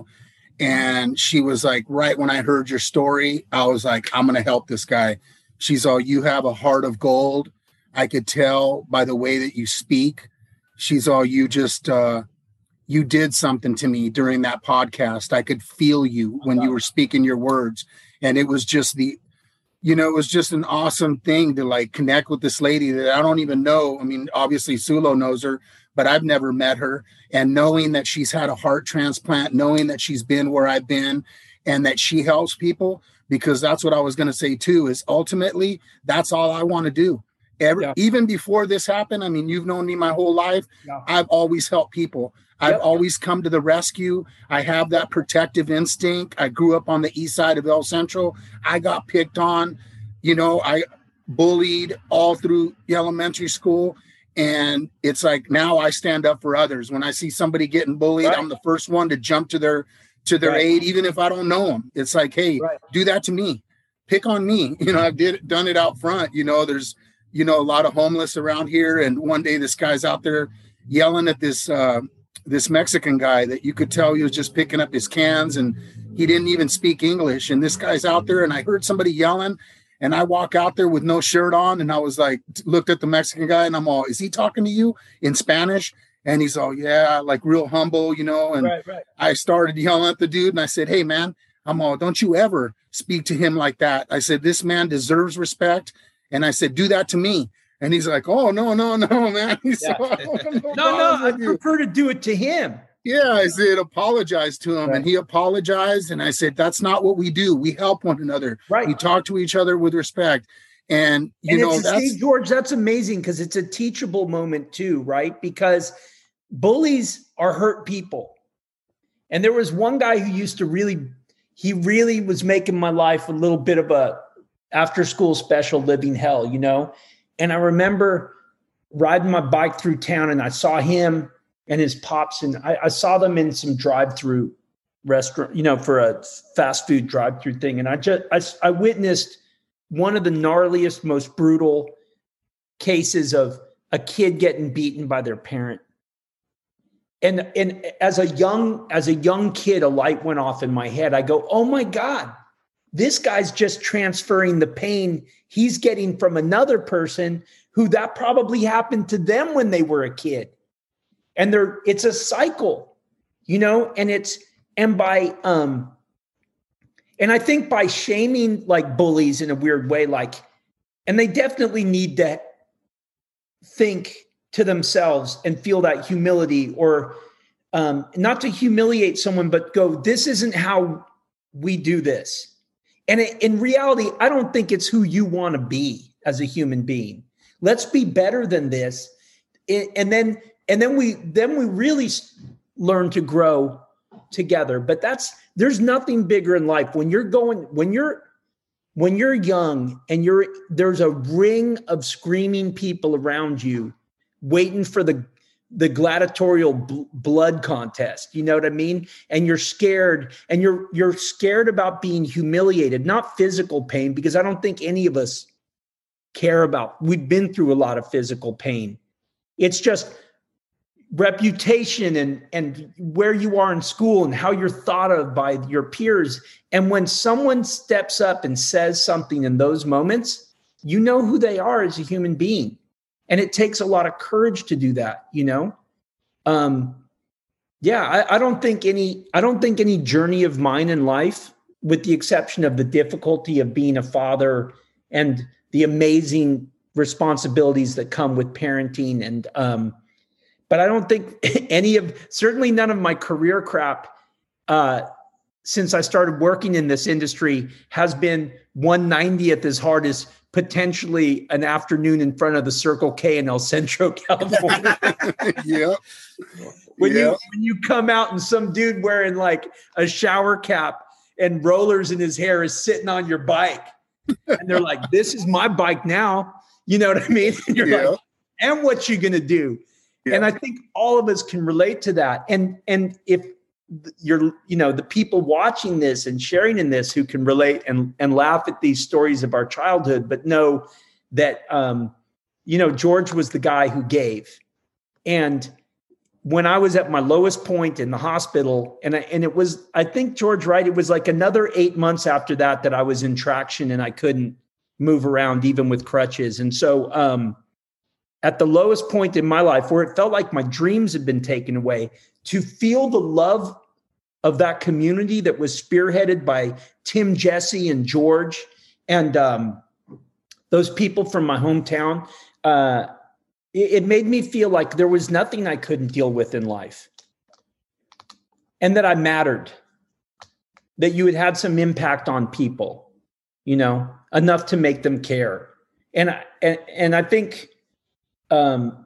S3: And she was like, right when I heard your story, I was like, I'm going to help this guy. She's all, you have a heart of gold. I could tell by the way that you speak. She's all, you just, uh, you did something to me during that podcast. I could feel you when you were speaking your words. And it was just the, you know, it was just an awesome thing to like connect with this lady that I don't even know. I mean, obviously Sulo knows her, but I've never met her. And knowing that she's had a heart transplant, knowing that she's been where I've been and that she helps people, because that's what I was going to say too, is ultimately that's all I want to do. Every, yeah. Even before this happened, I mean, you've known me my whole life. Yeah. I've always helped people. I've yep. always come to the rescue. I have that protective instinct. I grew up on the east side of El Centro. I got picked on, you know, I bullied all through elementary school. And it's like, now I stand up for others. When I see somebody getting bullied, right. I'm the first one to jump to their, to their right. aid, even if I don't know them. It's like, hey, right. do that to me. Pick on me. You know, I've did, done it out front. You know, there's, you know, a lot of homeless around here. And one day this guy's out there yelling at this, uh, this Mexican guy that you could tell he was just picking up his cans and he didn't even speak English. And this guy's out there and I heard somebody yelling and I walk out there with no shirt on. And I was like, looked at the Mexican guy and I'm all, is he talking to you in Spanish? And he's all, yeah, like real humble, you know? And right, right. I started yelling at the dude and I said, hey man, I'm all, don't you ever speak to him like that. I said, this man deserves respect. And I said, do that to me. And he's like, oh, no, no, no, man. He's
S2: yeah.
S3: like, oh,
S2: no, no, no I prefer to do it to him.
S3: Yeah, I said, apologize to him. Right. And he apologized. And I said, that's not what we do. We help one another.
S2: Right.
S3: We talk to each other with respect. And, you
S2: and
S3: know,
S2: it's,
S3: that's
S2: Steve George, that's amazing because it's a teachable moment too, right? Because bullies are hurt people. And there was one guy who used to really, he really was making my life a little bit of a after school special living hell, you know? And I remember riding my bike through town and I saw him and his pops and I, I saw them in some drive-through restaurant, you know, for a fast food drive-through thing. And I just, I, I witnessed one of the gnarliest, most brutal cases of a kid getting beaten by their parent. And, and as a young, as a young kid, a light went off in my head. I go, oh my God, this guy's just transferring the pain he's getting from another person who that probably happened to them when they were a kid. And there, it's a cycle, you know, and it's, and by, um, and I think by shaming like bullies in a weird way, like, and they definitely need to think to themselves and feel that humility or um, not to humiliate someone, but go, this isn't how we do this. And in reality, I don't think it's who you want to be as a human being. Let's be better than this. And then, and then we, then we really learn to grow together. But that's, there's nothing bigger in life when you're going, when you're, when you're young and you're, there's a ring of screaming people around you waiting for the, the gladiatorial bl- blood contest. You know what I mean? And you're scared and you're, you're scared about being humiliated, not physical pain, because I don't think any of us care about, we've been through a lot of physical pain. It's just reputation and, and where you are in school and how you're thought of by your peers. And when someone steps up and says something in those moments, you know who they are as a human being. And it takes a lot of courage to do that, you know? Um, yeah, I, I don't think any, I don't think any journey of mine in life, with the exception of the difficulty of being a father and the amazing responsibilities that come with parenting. And, um, but I don't think any of, certainly none of my career crap, uh, since I started working in this industry has been one ninetieth as hard as potentially an afternoon in front of the Circle K in El Centro, California.
S3: Yeah.
S2: When
S3: yeah.
S2: you when you come out and some dude wearing like a shower cap and rollers in his hair is sitting on your bike, and they're like, "This is my bike now." You know what I mean? And you're yeah. like, "And what you gonna do?" Yeah. And I think all of us can relate to that. And and if you're, you know, the people watching this and sharing in this who can relate and, and laugh at these stories of our childhood, but know that, um, you know, George was the guy who gave. And when I was at my lowest point in the hospital, and I, and it was, I think George, right, it was like another eight months after that, that I was in traction and I couldn't move around even with crutches. And so um, at the lowest point in my life where it felt like my dreams had been taken away, to feel the love of that community that was spearheaded by Tim, Jesse, and George, and um, those people from my hometown, uh, it, it made me feel like there was nothing I couldn't deal with in life, and that I mattered, that you had had some impact on people, you know, enough to make them care. And I, and, and I think, um,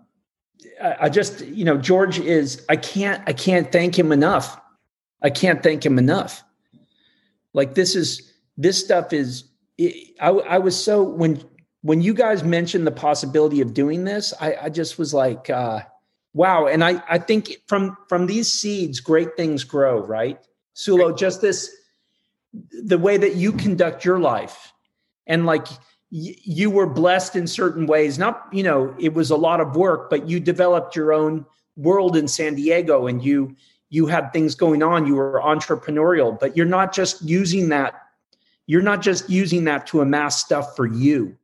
S2: I just, you know, George is, I can't, I can't thank him enough. I can't thank him enough. Like this is, this stuff is, it, I, I was so, when, when you guys mentioned the possibility of doing this, I, I just was like, uh, wow. And I, I think from, from these seeds, great things grow, right? Sulo, just this, the way that you conduct your life, and like, you were blessed in certain ways. Not, you know, it was a lot of work, but you developed your own world in San Diego, and you, you had things going on. You were entrepreneurial, but you're not just using that. You're not just using that to amass stuff for you,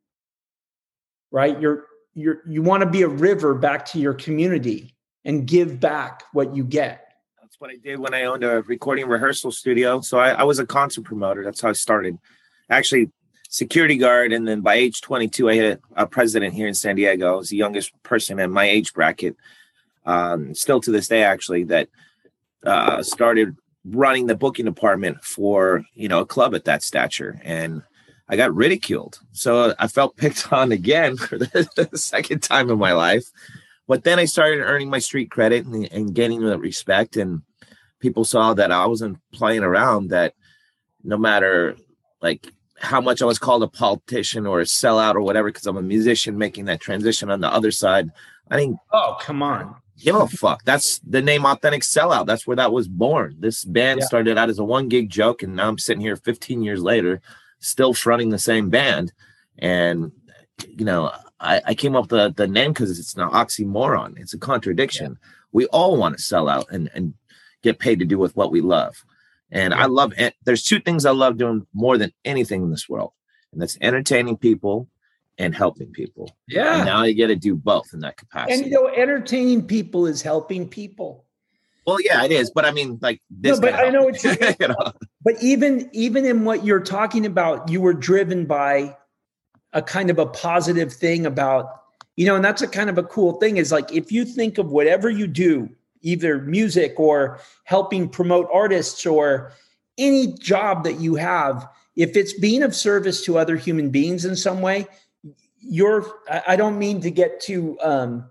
S2: right? You're, you're, you want to be a river back to your community and give back what you get.
S1: That's what I did when I owned a recording rehearsal studio. So I, I was a concert promoter. That's how I started. Actually, security guard, and then by age twenty-two, I hit a, a president here in San Diego. I was the youngest person in my age bracket, um, still to this day, actually, that uh, started running the booking department for, you know, a club at that stature. And I got ridiculed. So I felt picked on again for the, the second time in my life. But then I started earning my street credit and, and gaining the respect. And people saw that I wasn't playing around, that no matter like how much I was called a politician or a sellout or whatever, because I'm a musician making that transition on the other side, I think,
S2: oh, come on.
S1: Give a fuck. That's the name Authentic Sellout. That's where that was born. This band yeah. started out as a one gig joke, and now I'm sitting here fifteen years later, still fronting the same band. And, you know, I, I came up with the, the name because it's an oxymoron. It's a contradiction. Yeah. We all want to sell out and, and get paid to do with what we love. And yeah. I love it. There's two things I love doing more than anything in this world, and that's entertaining people and helping people.
S2: Yeah.
S1: And now you get to do both in that capacity.
S2: And, you know, entertaining people is helping people.
S1: Well, yeah, it is. But I mean, like this.
S2: No, but I know what you mean.
S1: You know?
S2: But even, even in what you're talking about, you were driven by a kind of a positive thing about, you know, and that's a kind of a cool thing is like, if you think of whatever you do, either music or helping promote artists or any job that you have, if it's being of service to other human beings in some way, you're, I don't mean to get too, um,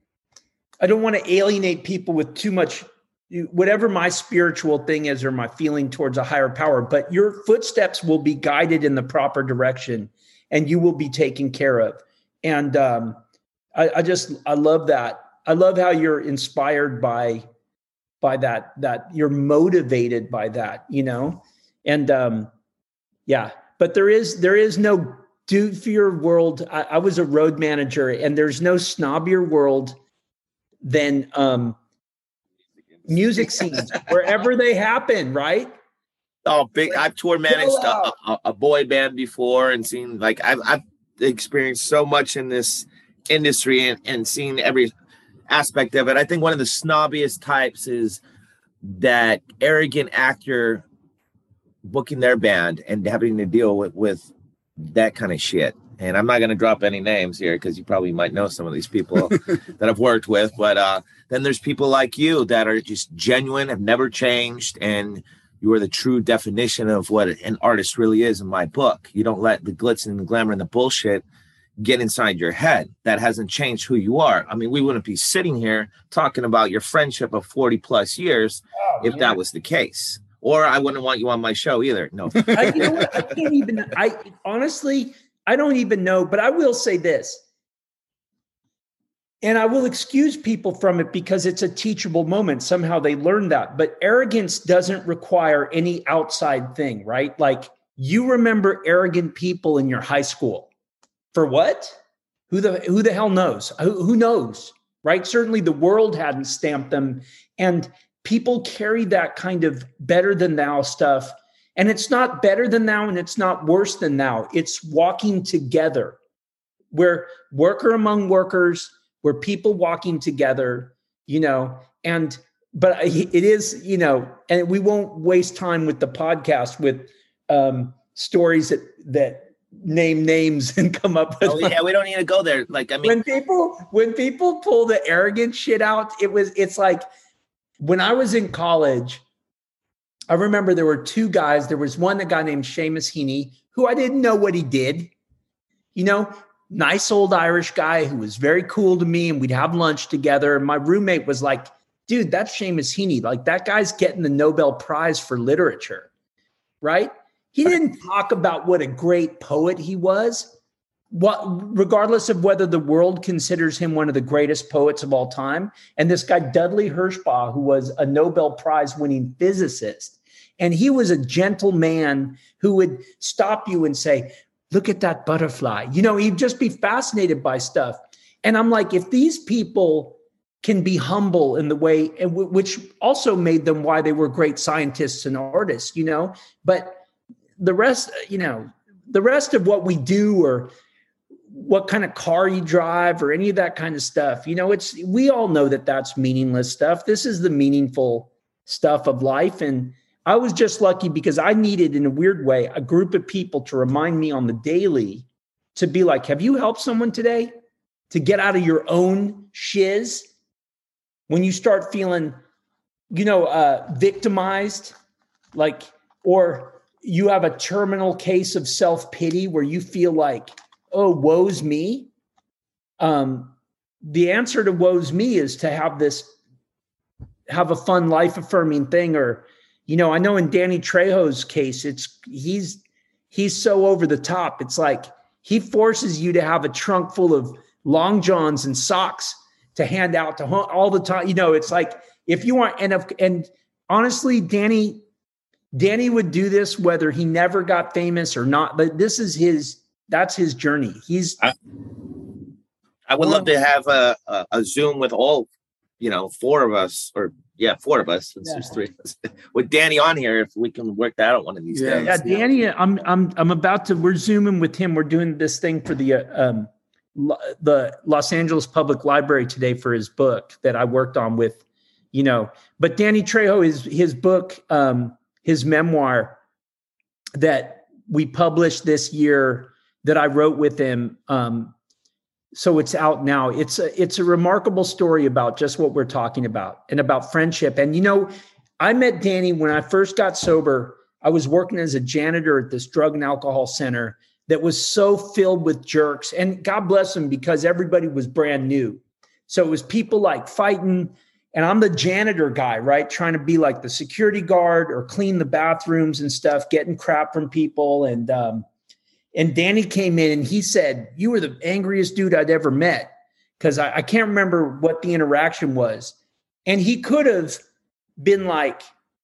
S2: I don't want to alienate people with too much, whatever my spiritual thing is or my feeling towards a higher power, but your footsteps will be guided in the proper direction and you will be taken care of. And um, I, I just, I love that. I love how you're inspired by, by that, that you're motivated by that, you know? And um, yeah, but there is, there is no doofier world. I, I was a road manager, and there's no snobbier world than um, music scenes wherever they happen, right?
S1: Oh, big! I've tour managed a, a, a boy band before, and seen like I've I've experienced so much in this industry and, and seen every aspect of it. I think one of the snobbiest types is that arrogant actor booking their band and having to deal with with that kind of shit. And I'm not going to drop any names here because you probably might know some of these people that I've worked with. But uh, then there's people like you that are just genuine, have never changed, and you are the true definition of what an artist really is in my book. You don't let the glitz and the glamour and the bullshit get inside your head. That hasn't changed who you are. I mean, we wouldn't be sitting here talking about your friendship of forty plus years oh, if yeah. that was the case. Or I wouldn't want you on my show either. No.
S2: I, you know what? I can't even, I honestly, I don't even know, but I will say this. and I will excuse people from it because it's a teachable moment. Somehow they learn that. But arrogance doesn't require any outside thing, right? Like, you remember arrogant people in your high school. For what? Who the who the hell knows? Who, who knows, right? Certainly the world hadn't stamped them. And people carry that kind of better than thou stuff. And it's not better than thou and it's not worse than thou. It's walking together. We're worker among workers. We're people walking together, you know, and but it is, you know, and we won't waste time with the podcast with um, stories that that name names and come up with.
S1: Oh, yeah, we don't need to go there. Like, I mean,
S2: when people when people pull the arrogant shit out, it was it's like when I was in college, I remember there were two guys. There was one, a guy named Seamus Heaney, who I didn't know what he did. You know, nice old Irish guy who was very cool to me, and we'd have lunch together. And my roommate was like, dude, that's Seamus Heaney. Like, that guy's getting the Nobel Prize for literature, right? He didn't talk about what a great poet he was, what, regardless of whether the world considers him one of the greatest poets of all time. And this guy, Dudley Hirschbaugh, who was a Nobel Prize winning physicist, and he was a gentle man who would stop you and say, look at that butterfly. You know, he'd just be fascinated by stuff. And I'm like, if these people can be humble in the way, which also made them why they were great scientists and artists, you know, but the rest, you know, the rest of what we do or what kind of car you drive or any of that kind of stuff, you know, it's, we all know that that's meaningless stuff. This is the meaningful stuff of life. And I was just lucky because I needed, in a weird way, a group of people to remind me on the daily to be like, have you helped someone today? To get out of your own shiz when you start feeling, you know, uh, victimized, like, or you have a terminal case of self-pity where you feel like, oh, woe's me. Um, the answer to woe's me is to have this, have a fun life affirming thing. Or, you know, I know in Danny Trejo's case, it's, he's, he's so over the top. It's like, he forces you to have a trunk full of long johns and socks to hand out to home all the time. You know, it's like, if you want, and, if, and honestly, Danny, Danny would do this whether he never got famous or not, but this is his, that's his journey. He's,
S1: I, I would love to have a, a, a Zoom with all, you know, four of us, or yeah, four of us, since yeah. there's three of us, with Danny on here, if we can work that out one of these
S2: yeah.
S1: days.
S2: Yeah, Danny, I'm, I'm, I'm about to, we're Zooming with him. We're doing this thing for the, uh, um, the Los Angeles Public Library today for his book that I worked on with, you know, but Danny Trejo is his book, um, his memoir that we published this year that I wrote with him. Um, so it's out now. It's a, it's a remarkable story about just what we're talking about and about friendship. And, you know, I met Danny when I first got sober. I was working as a janitor at this drug and alcohol center that was so filled with jerks, and God bless them because everybody was brand new. So it was people like fighting, and I'm the janitor guy, right? Trying to be like the security guard or clean the bathrooms and stuff, getting crap from people. And, um, and Danny came in and he said, you were the angriest dude I'd ever met. Cause I, I can't remember what the interaction was. And he could have been like,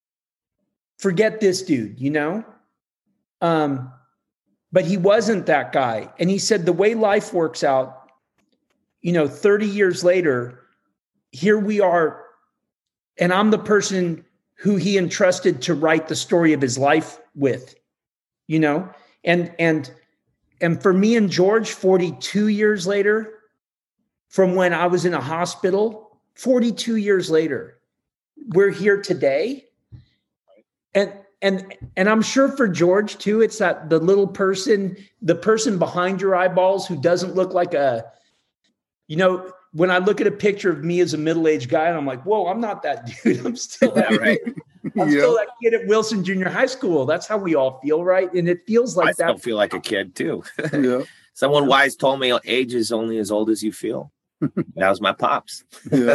S2: forget this dude, you know? Um, but he wasn't that guy. And he said, the way life works out, you know, thirty years later, here we are, and I'm the person who he entrusted to write the story of his life with, you know, and, and, and for me and George, forty-two years later, from when I was in a hospital, forty-two years later, we're here today. And, and, and I'm sure for George too, it's that the little person, the person behind your eyeballs who doesn't look like a, you know, when I look at a picture of me as a middle-aged guy, and I'm like, whoa, I'm not that dude. I'm still that, right? I'm yeah. still that kid at Wilson Junior High School. That's how we all feel, right? And it feels like
S1: I
S2: that.
S1: I still feel like a kid too.
S3: Yeah.
S1: Someone wise told me age is only as old as you feel. That was my pops. Yeah.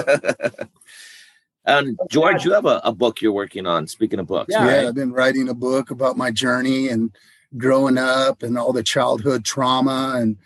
S1: Um, George, you have a, a book you're working on. Speaking of books,
S3: yeah,
S1: right?
S3: I've been writing a book about my journey and growing up and all the childhood trauma and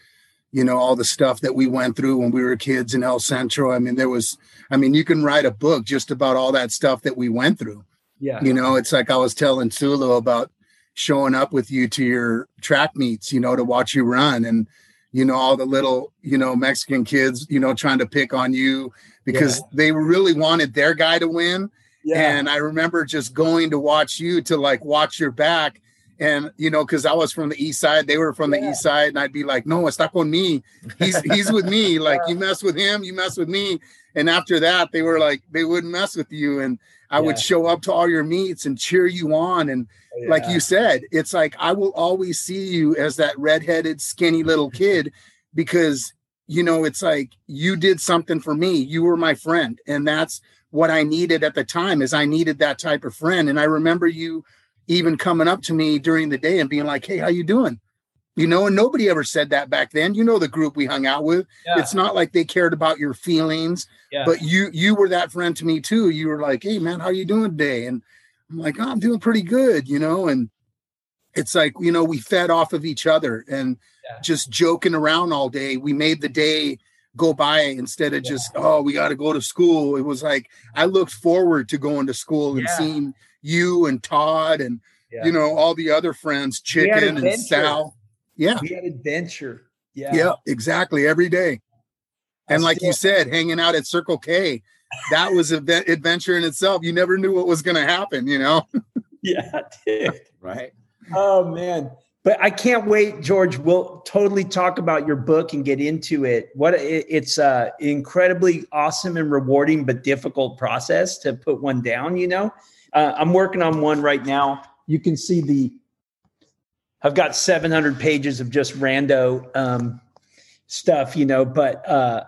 S3: you know, all the stuff that we went through when we were kids in El Centro. I mean, there was, I mean, you can write a book just about all that stuff that we went through.
S2: Yeah.
S3: You know, it's like I was telling Sulu about showing up with you to your track meets, you know, to watch you run, and, you know, all the little, you know, Mexican kids, you know, trying to pick on you because yeah. they really wanted their guy to win. Yeah. And I remember just going to watch you to like watch your back. And, you know, because I was from the east side, they were from yeah. the east side, and I'd be like, no, it's not con me. He's he's with me. Like, you mess with him, you mess with me. And after that, they were like, they wouldn't mess with you. And I yeah. would show up to all your meets and cheer you on. And yeah. like you said, it's like, I will always see you as that redheaded, skinny little kid, because, you know, it's like you did something for me. You were my friend. And that's what I needed at the time, is I needed that type of friend. And I remember you even coming up to me during the day and being like, hey, how you doing? You know, and nobody ever said that back then. You know, the group we hung out with, yeah. it's not like they cared about your feelings, yeah. but you, you were that friend to me too. You were like, hey man, how you doing today? And I'm like, oh, I'm doing pretty good, you know? And it's like, you know, we fed off of each other and yeah. just joking around all day. We made the day go by instead of yeah. just, oh, we got to go to school. It was like, I looked forward to going to school and yeah. seeing you and Todd and, yeah. you know, all the other friends, Chicken and Sal. Yeah.
S2: We had adventure. Yeah.
S3: Yeah, exactly. Every day. And like you said, hanging out at Circle K, that was an adventure in itself. You never knew what was going to happen, you know?
S2: Yeah, dude.
S1: Right.
S2: Oh, man. But I can't wait, George. We'll totally talk about your book and get into it. What it, it's a incredibly awesome and rewarding, but difficult process to put one down, you know? Uh, I'm working on one right now. You can see the, I've got seven hundred pages of just rando um, stuff, you know, but, uh,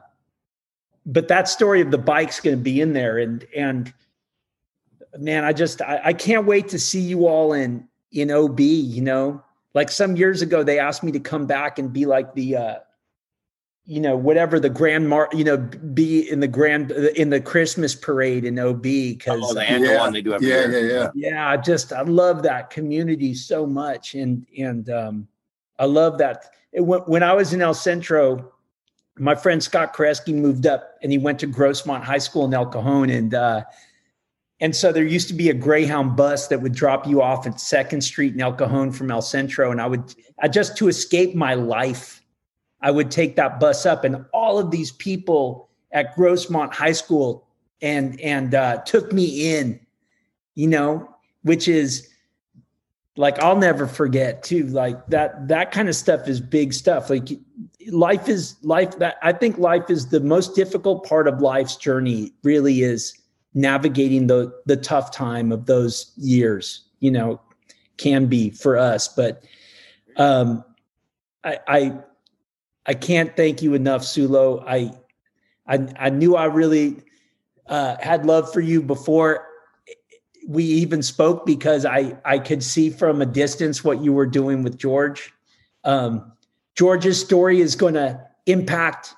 S2: but that story of the bike's going to be in there. And, and man, I just, I, I can't wait to see you all in, in O B, you know, like some years ago, they asked me to come back and be like the, uh, you know, whatever the grand mar, you know, be in the grand, in the Christmas parade in O B. Cause
S1: oh, the annual
S3: yeah,
S1: one they do every
S3: yeah,
S1: year.
S3: Yeah, yeah,
S2: yeah. I just, I love that community so much. And, and, um, I love that. It, when, when I was in El Centro, my friend Scott Kresge moved up and he went to Grossmont High School in El Cajon. And, uh, and so there used to be a Greyhound bus that would drop you off at Second Street in El Cajon from El Centro. And I would, I just, to escape my life, I would take that bus up, and all of these people at Grossmont High School and, and, uh, took me in, you know, which is like, I'll never forget too. Like that, that kind of stuff is big stuff. Like life is life. That I think life is the most difficult part of life's journey, really is navigating the, the tough time of those years, you know, can be for us. But, um, I, I, I can't thank you enough, Sulo. I, I, I knew I really uh, had love for you before we even spoke, because I, I could see from a distance what you were doing with George. Um, George's story is going to impact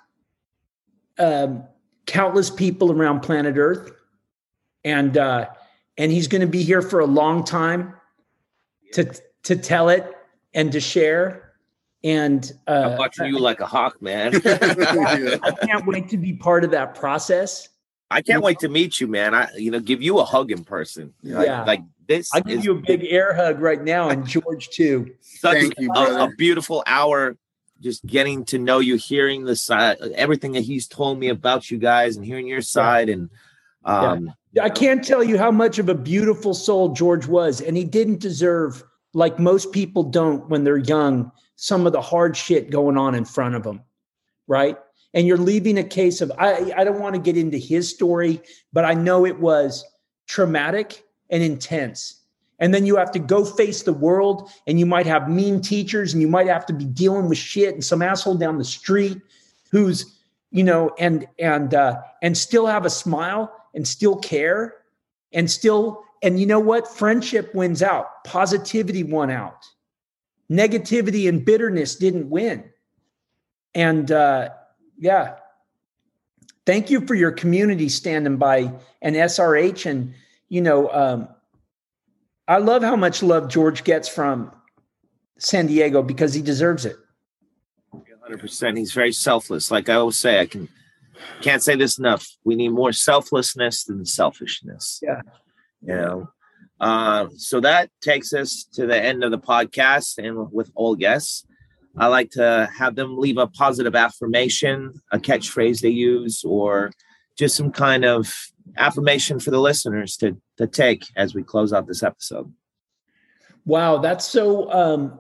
S2: um, countless people around planet Earth, and uh, and he's going to be here for a long time to to tell it and to share. And uh,
S1: I'm watching you like a hawk, man.
S2: I can't wait to be part of that process.
S1: I can't wait to meet you, man. I, you know, give you a hug in person. Like,
S2: yeah,
S1: like this.
S2: I'll give
S1: is,
S2: you a big air hug right now, and George too.
S1: Such
S3: Thank
S1: a,
S3: you,
S1: a, a beautiful hour, just getting to know you, hearing the side, everything that he's told me about you guys, and hearing your side. And um,
S2: yeah. I can't tell you how much of a beautiful soul George was, and he didn't deserve, like most people don't when they're young, some of the hard shit going on in front of them, right? And you're leaving a case of, I, I don't want to get into his story, but I know it was traumatic and intense. And then you have to go face the world, and you might have mean teachers, and you might have to be dealing with shit and some asshole down the street who's, you know, and, and, uh, and still have a smile and still care and still, and you know what? Friendship wins out. Positivity won out. Negativity and bitterness didn't win. And, uh, yeah, thank you for your community standing by an S R H. And, you know, um, I love how much love George gets from San Diego, because he deserves it.
S1: one hundred percent. He's very selfless. Like I always say, I can can't say this enough. We need more selflessness than selfishness.
S2: Yeah.
S1: You know. Uh, so that takes us to the end of the podcast, and with all guests, I like to have them leave a positive affirmation, a catchphrase they use, or just some kind of affirmation for the listeners to to take as we close out this episode.
S2: Wow, that's so. Um,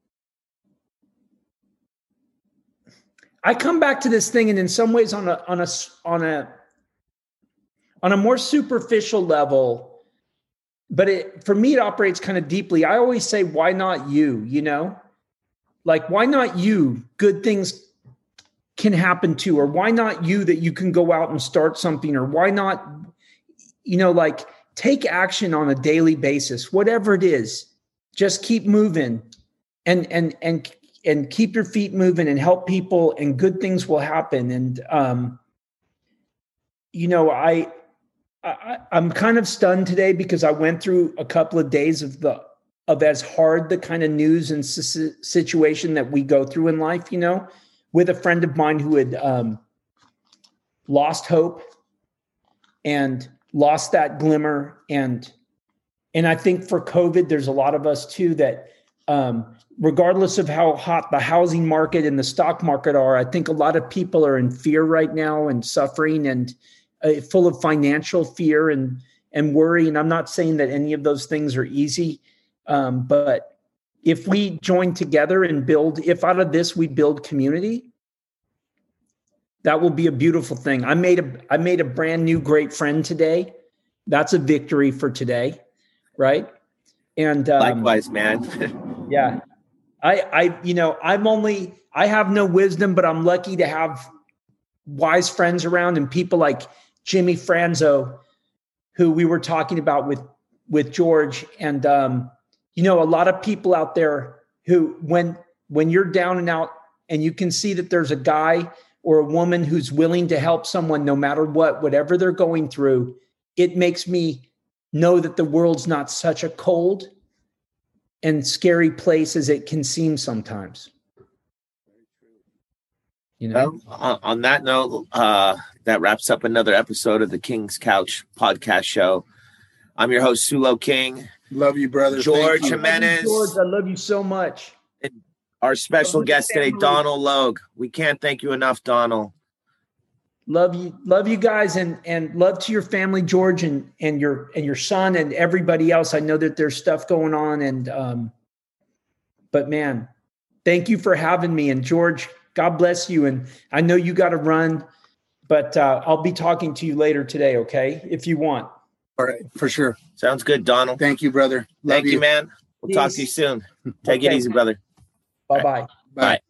S2: I come back to this thing, and in some ways, on a on a on a on a more superficial level. But it, for me, it operates kind of deeply. I always say, why not you, you know, like, why not you? Good things can happen to, or why not you that you can go out and start something, or why not, you know, like take action on a daily basis, whatever it is, just keep moving and, and, and, and keep your feet moving and help people, and good things will happen. And, um, you know, I, I, I'm kind of stunned today because I went through a couple of days of the of as hard the kind of news and si- situation that we go through in life, you know, with a friend of mine who had um, lost hope and lost that glimmer. And and I think for COVID, there's a lot of us too that um, regardless of how hot the housing market and the stock market are, I think a lot of people are in fear right now and suffering and Uh, full of financial fear and and worry. And I'm not saying that any of those things are easy, um, but if we join together and build, if out of this we build community, that will be a beautiful thing. I made a I made a brand new great friend today. That's a victory for today, right? And um,
S1: likewise, man.
S2: yeah, I I you know I'm only I have no wisdom, but I'm lucky to have wise friends around and people like Jimmy Franzo, who we were talking about with, with George. And, um, you know, a lot of people out there who, when, when you're down and out and you can see that there's a guy or a woman who's willing to help someone, no matter what, whatever they're going through, it makes me know that the world's not such a cold and scary place as it can seem sometimes. You know,
S1: well, on that note, uh, that wraps up another episode of the King's Couch podcast show. I'm your host, Sulo King.
S3: Love you, brother.
S1: George
S3: you.
S1: Jimenez.
S2: George, I love you so much.
S1: And our special guest today, Donald Logue. We can't thank you enough, Donald.
S2: Love you, love you guys, and and love to your family, George, and and your and your son and everybody else. I know that there's stuff going on, and um, but man, thank you for having me. And George, God bless you. And I know you got to run, but uh, I'll be talking to you later today, okay? If you want.
S3: All right, for sure.
S1: Sounds good, Donald.
S3: Thank you, brother. Love
S1: Thank you,
S3: you
S1: man. We'll
S2: Peace.
S1: talk to you soon. Take
S2: Okay.
S1: it easy, brother.
S2: Bye-bye.
S3: Bye.
S1: Bye.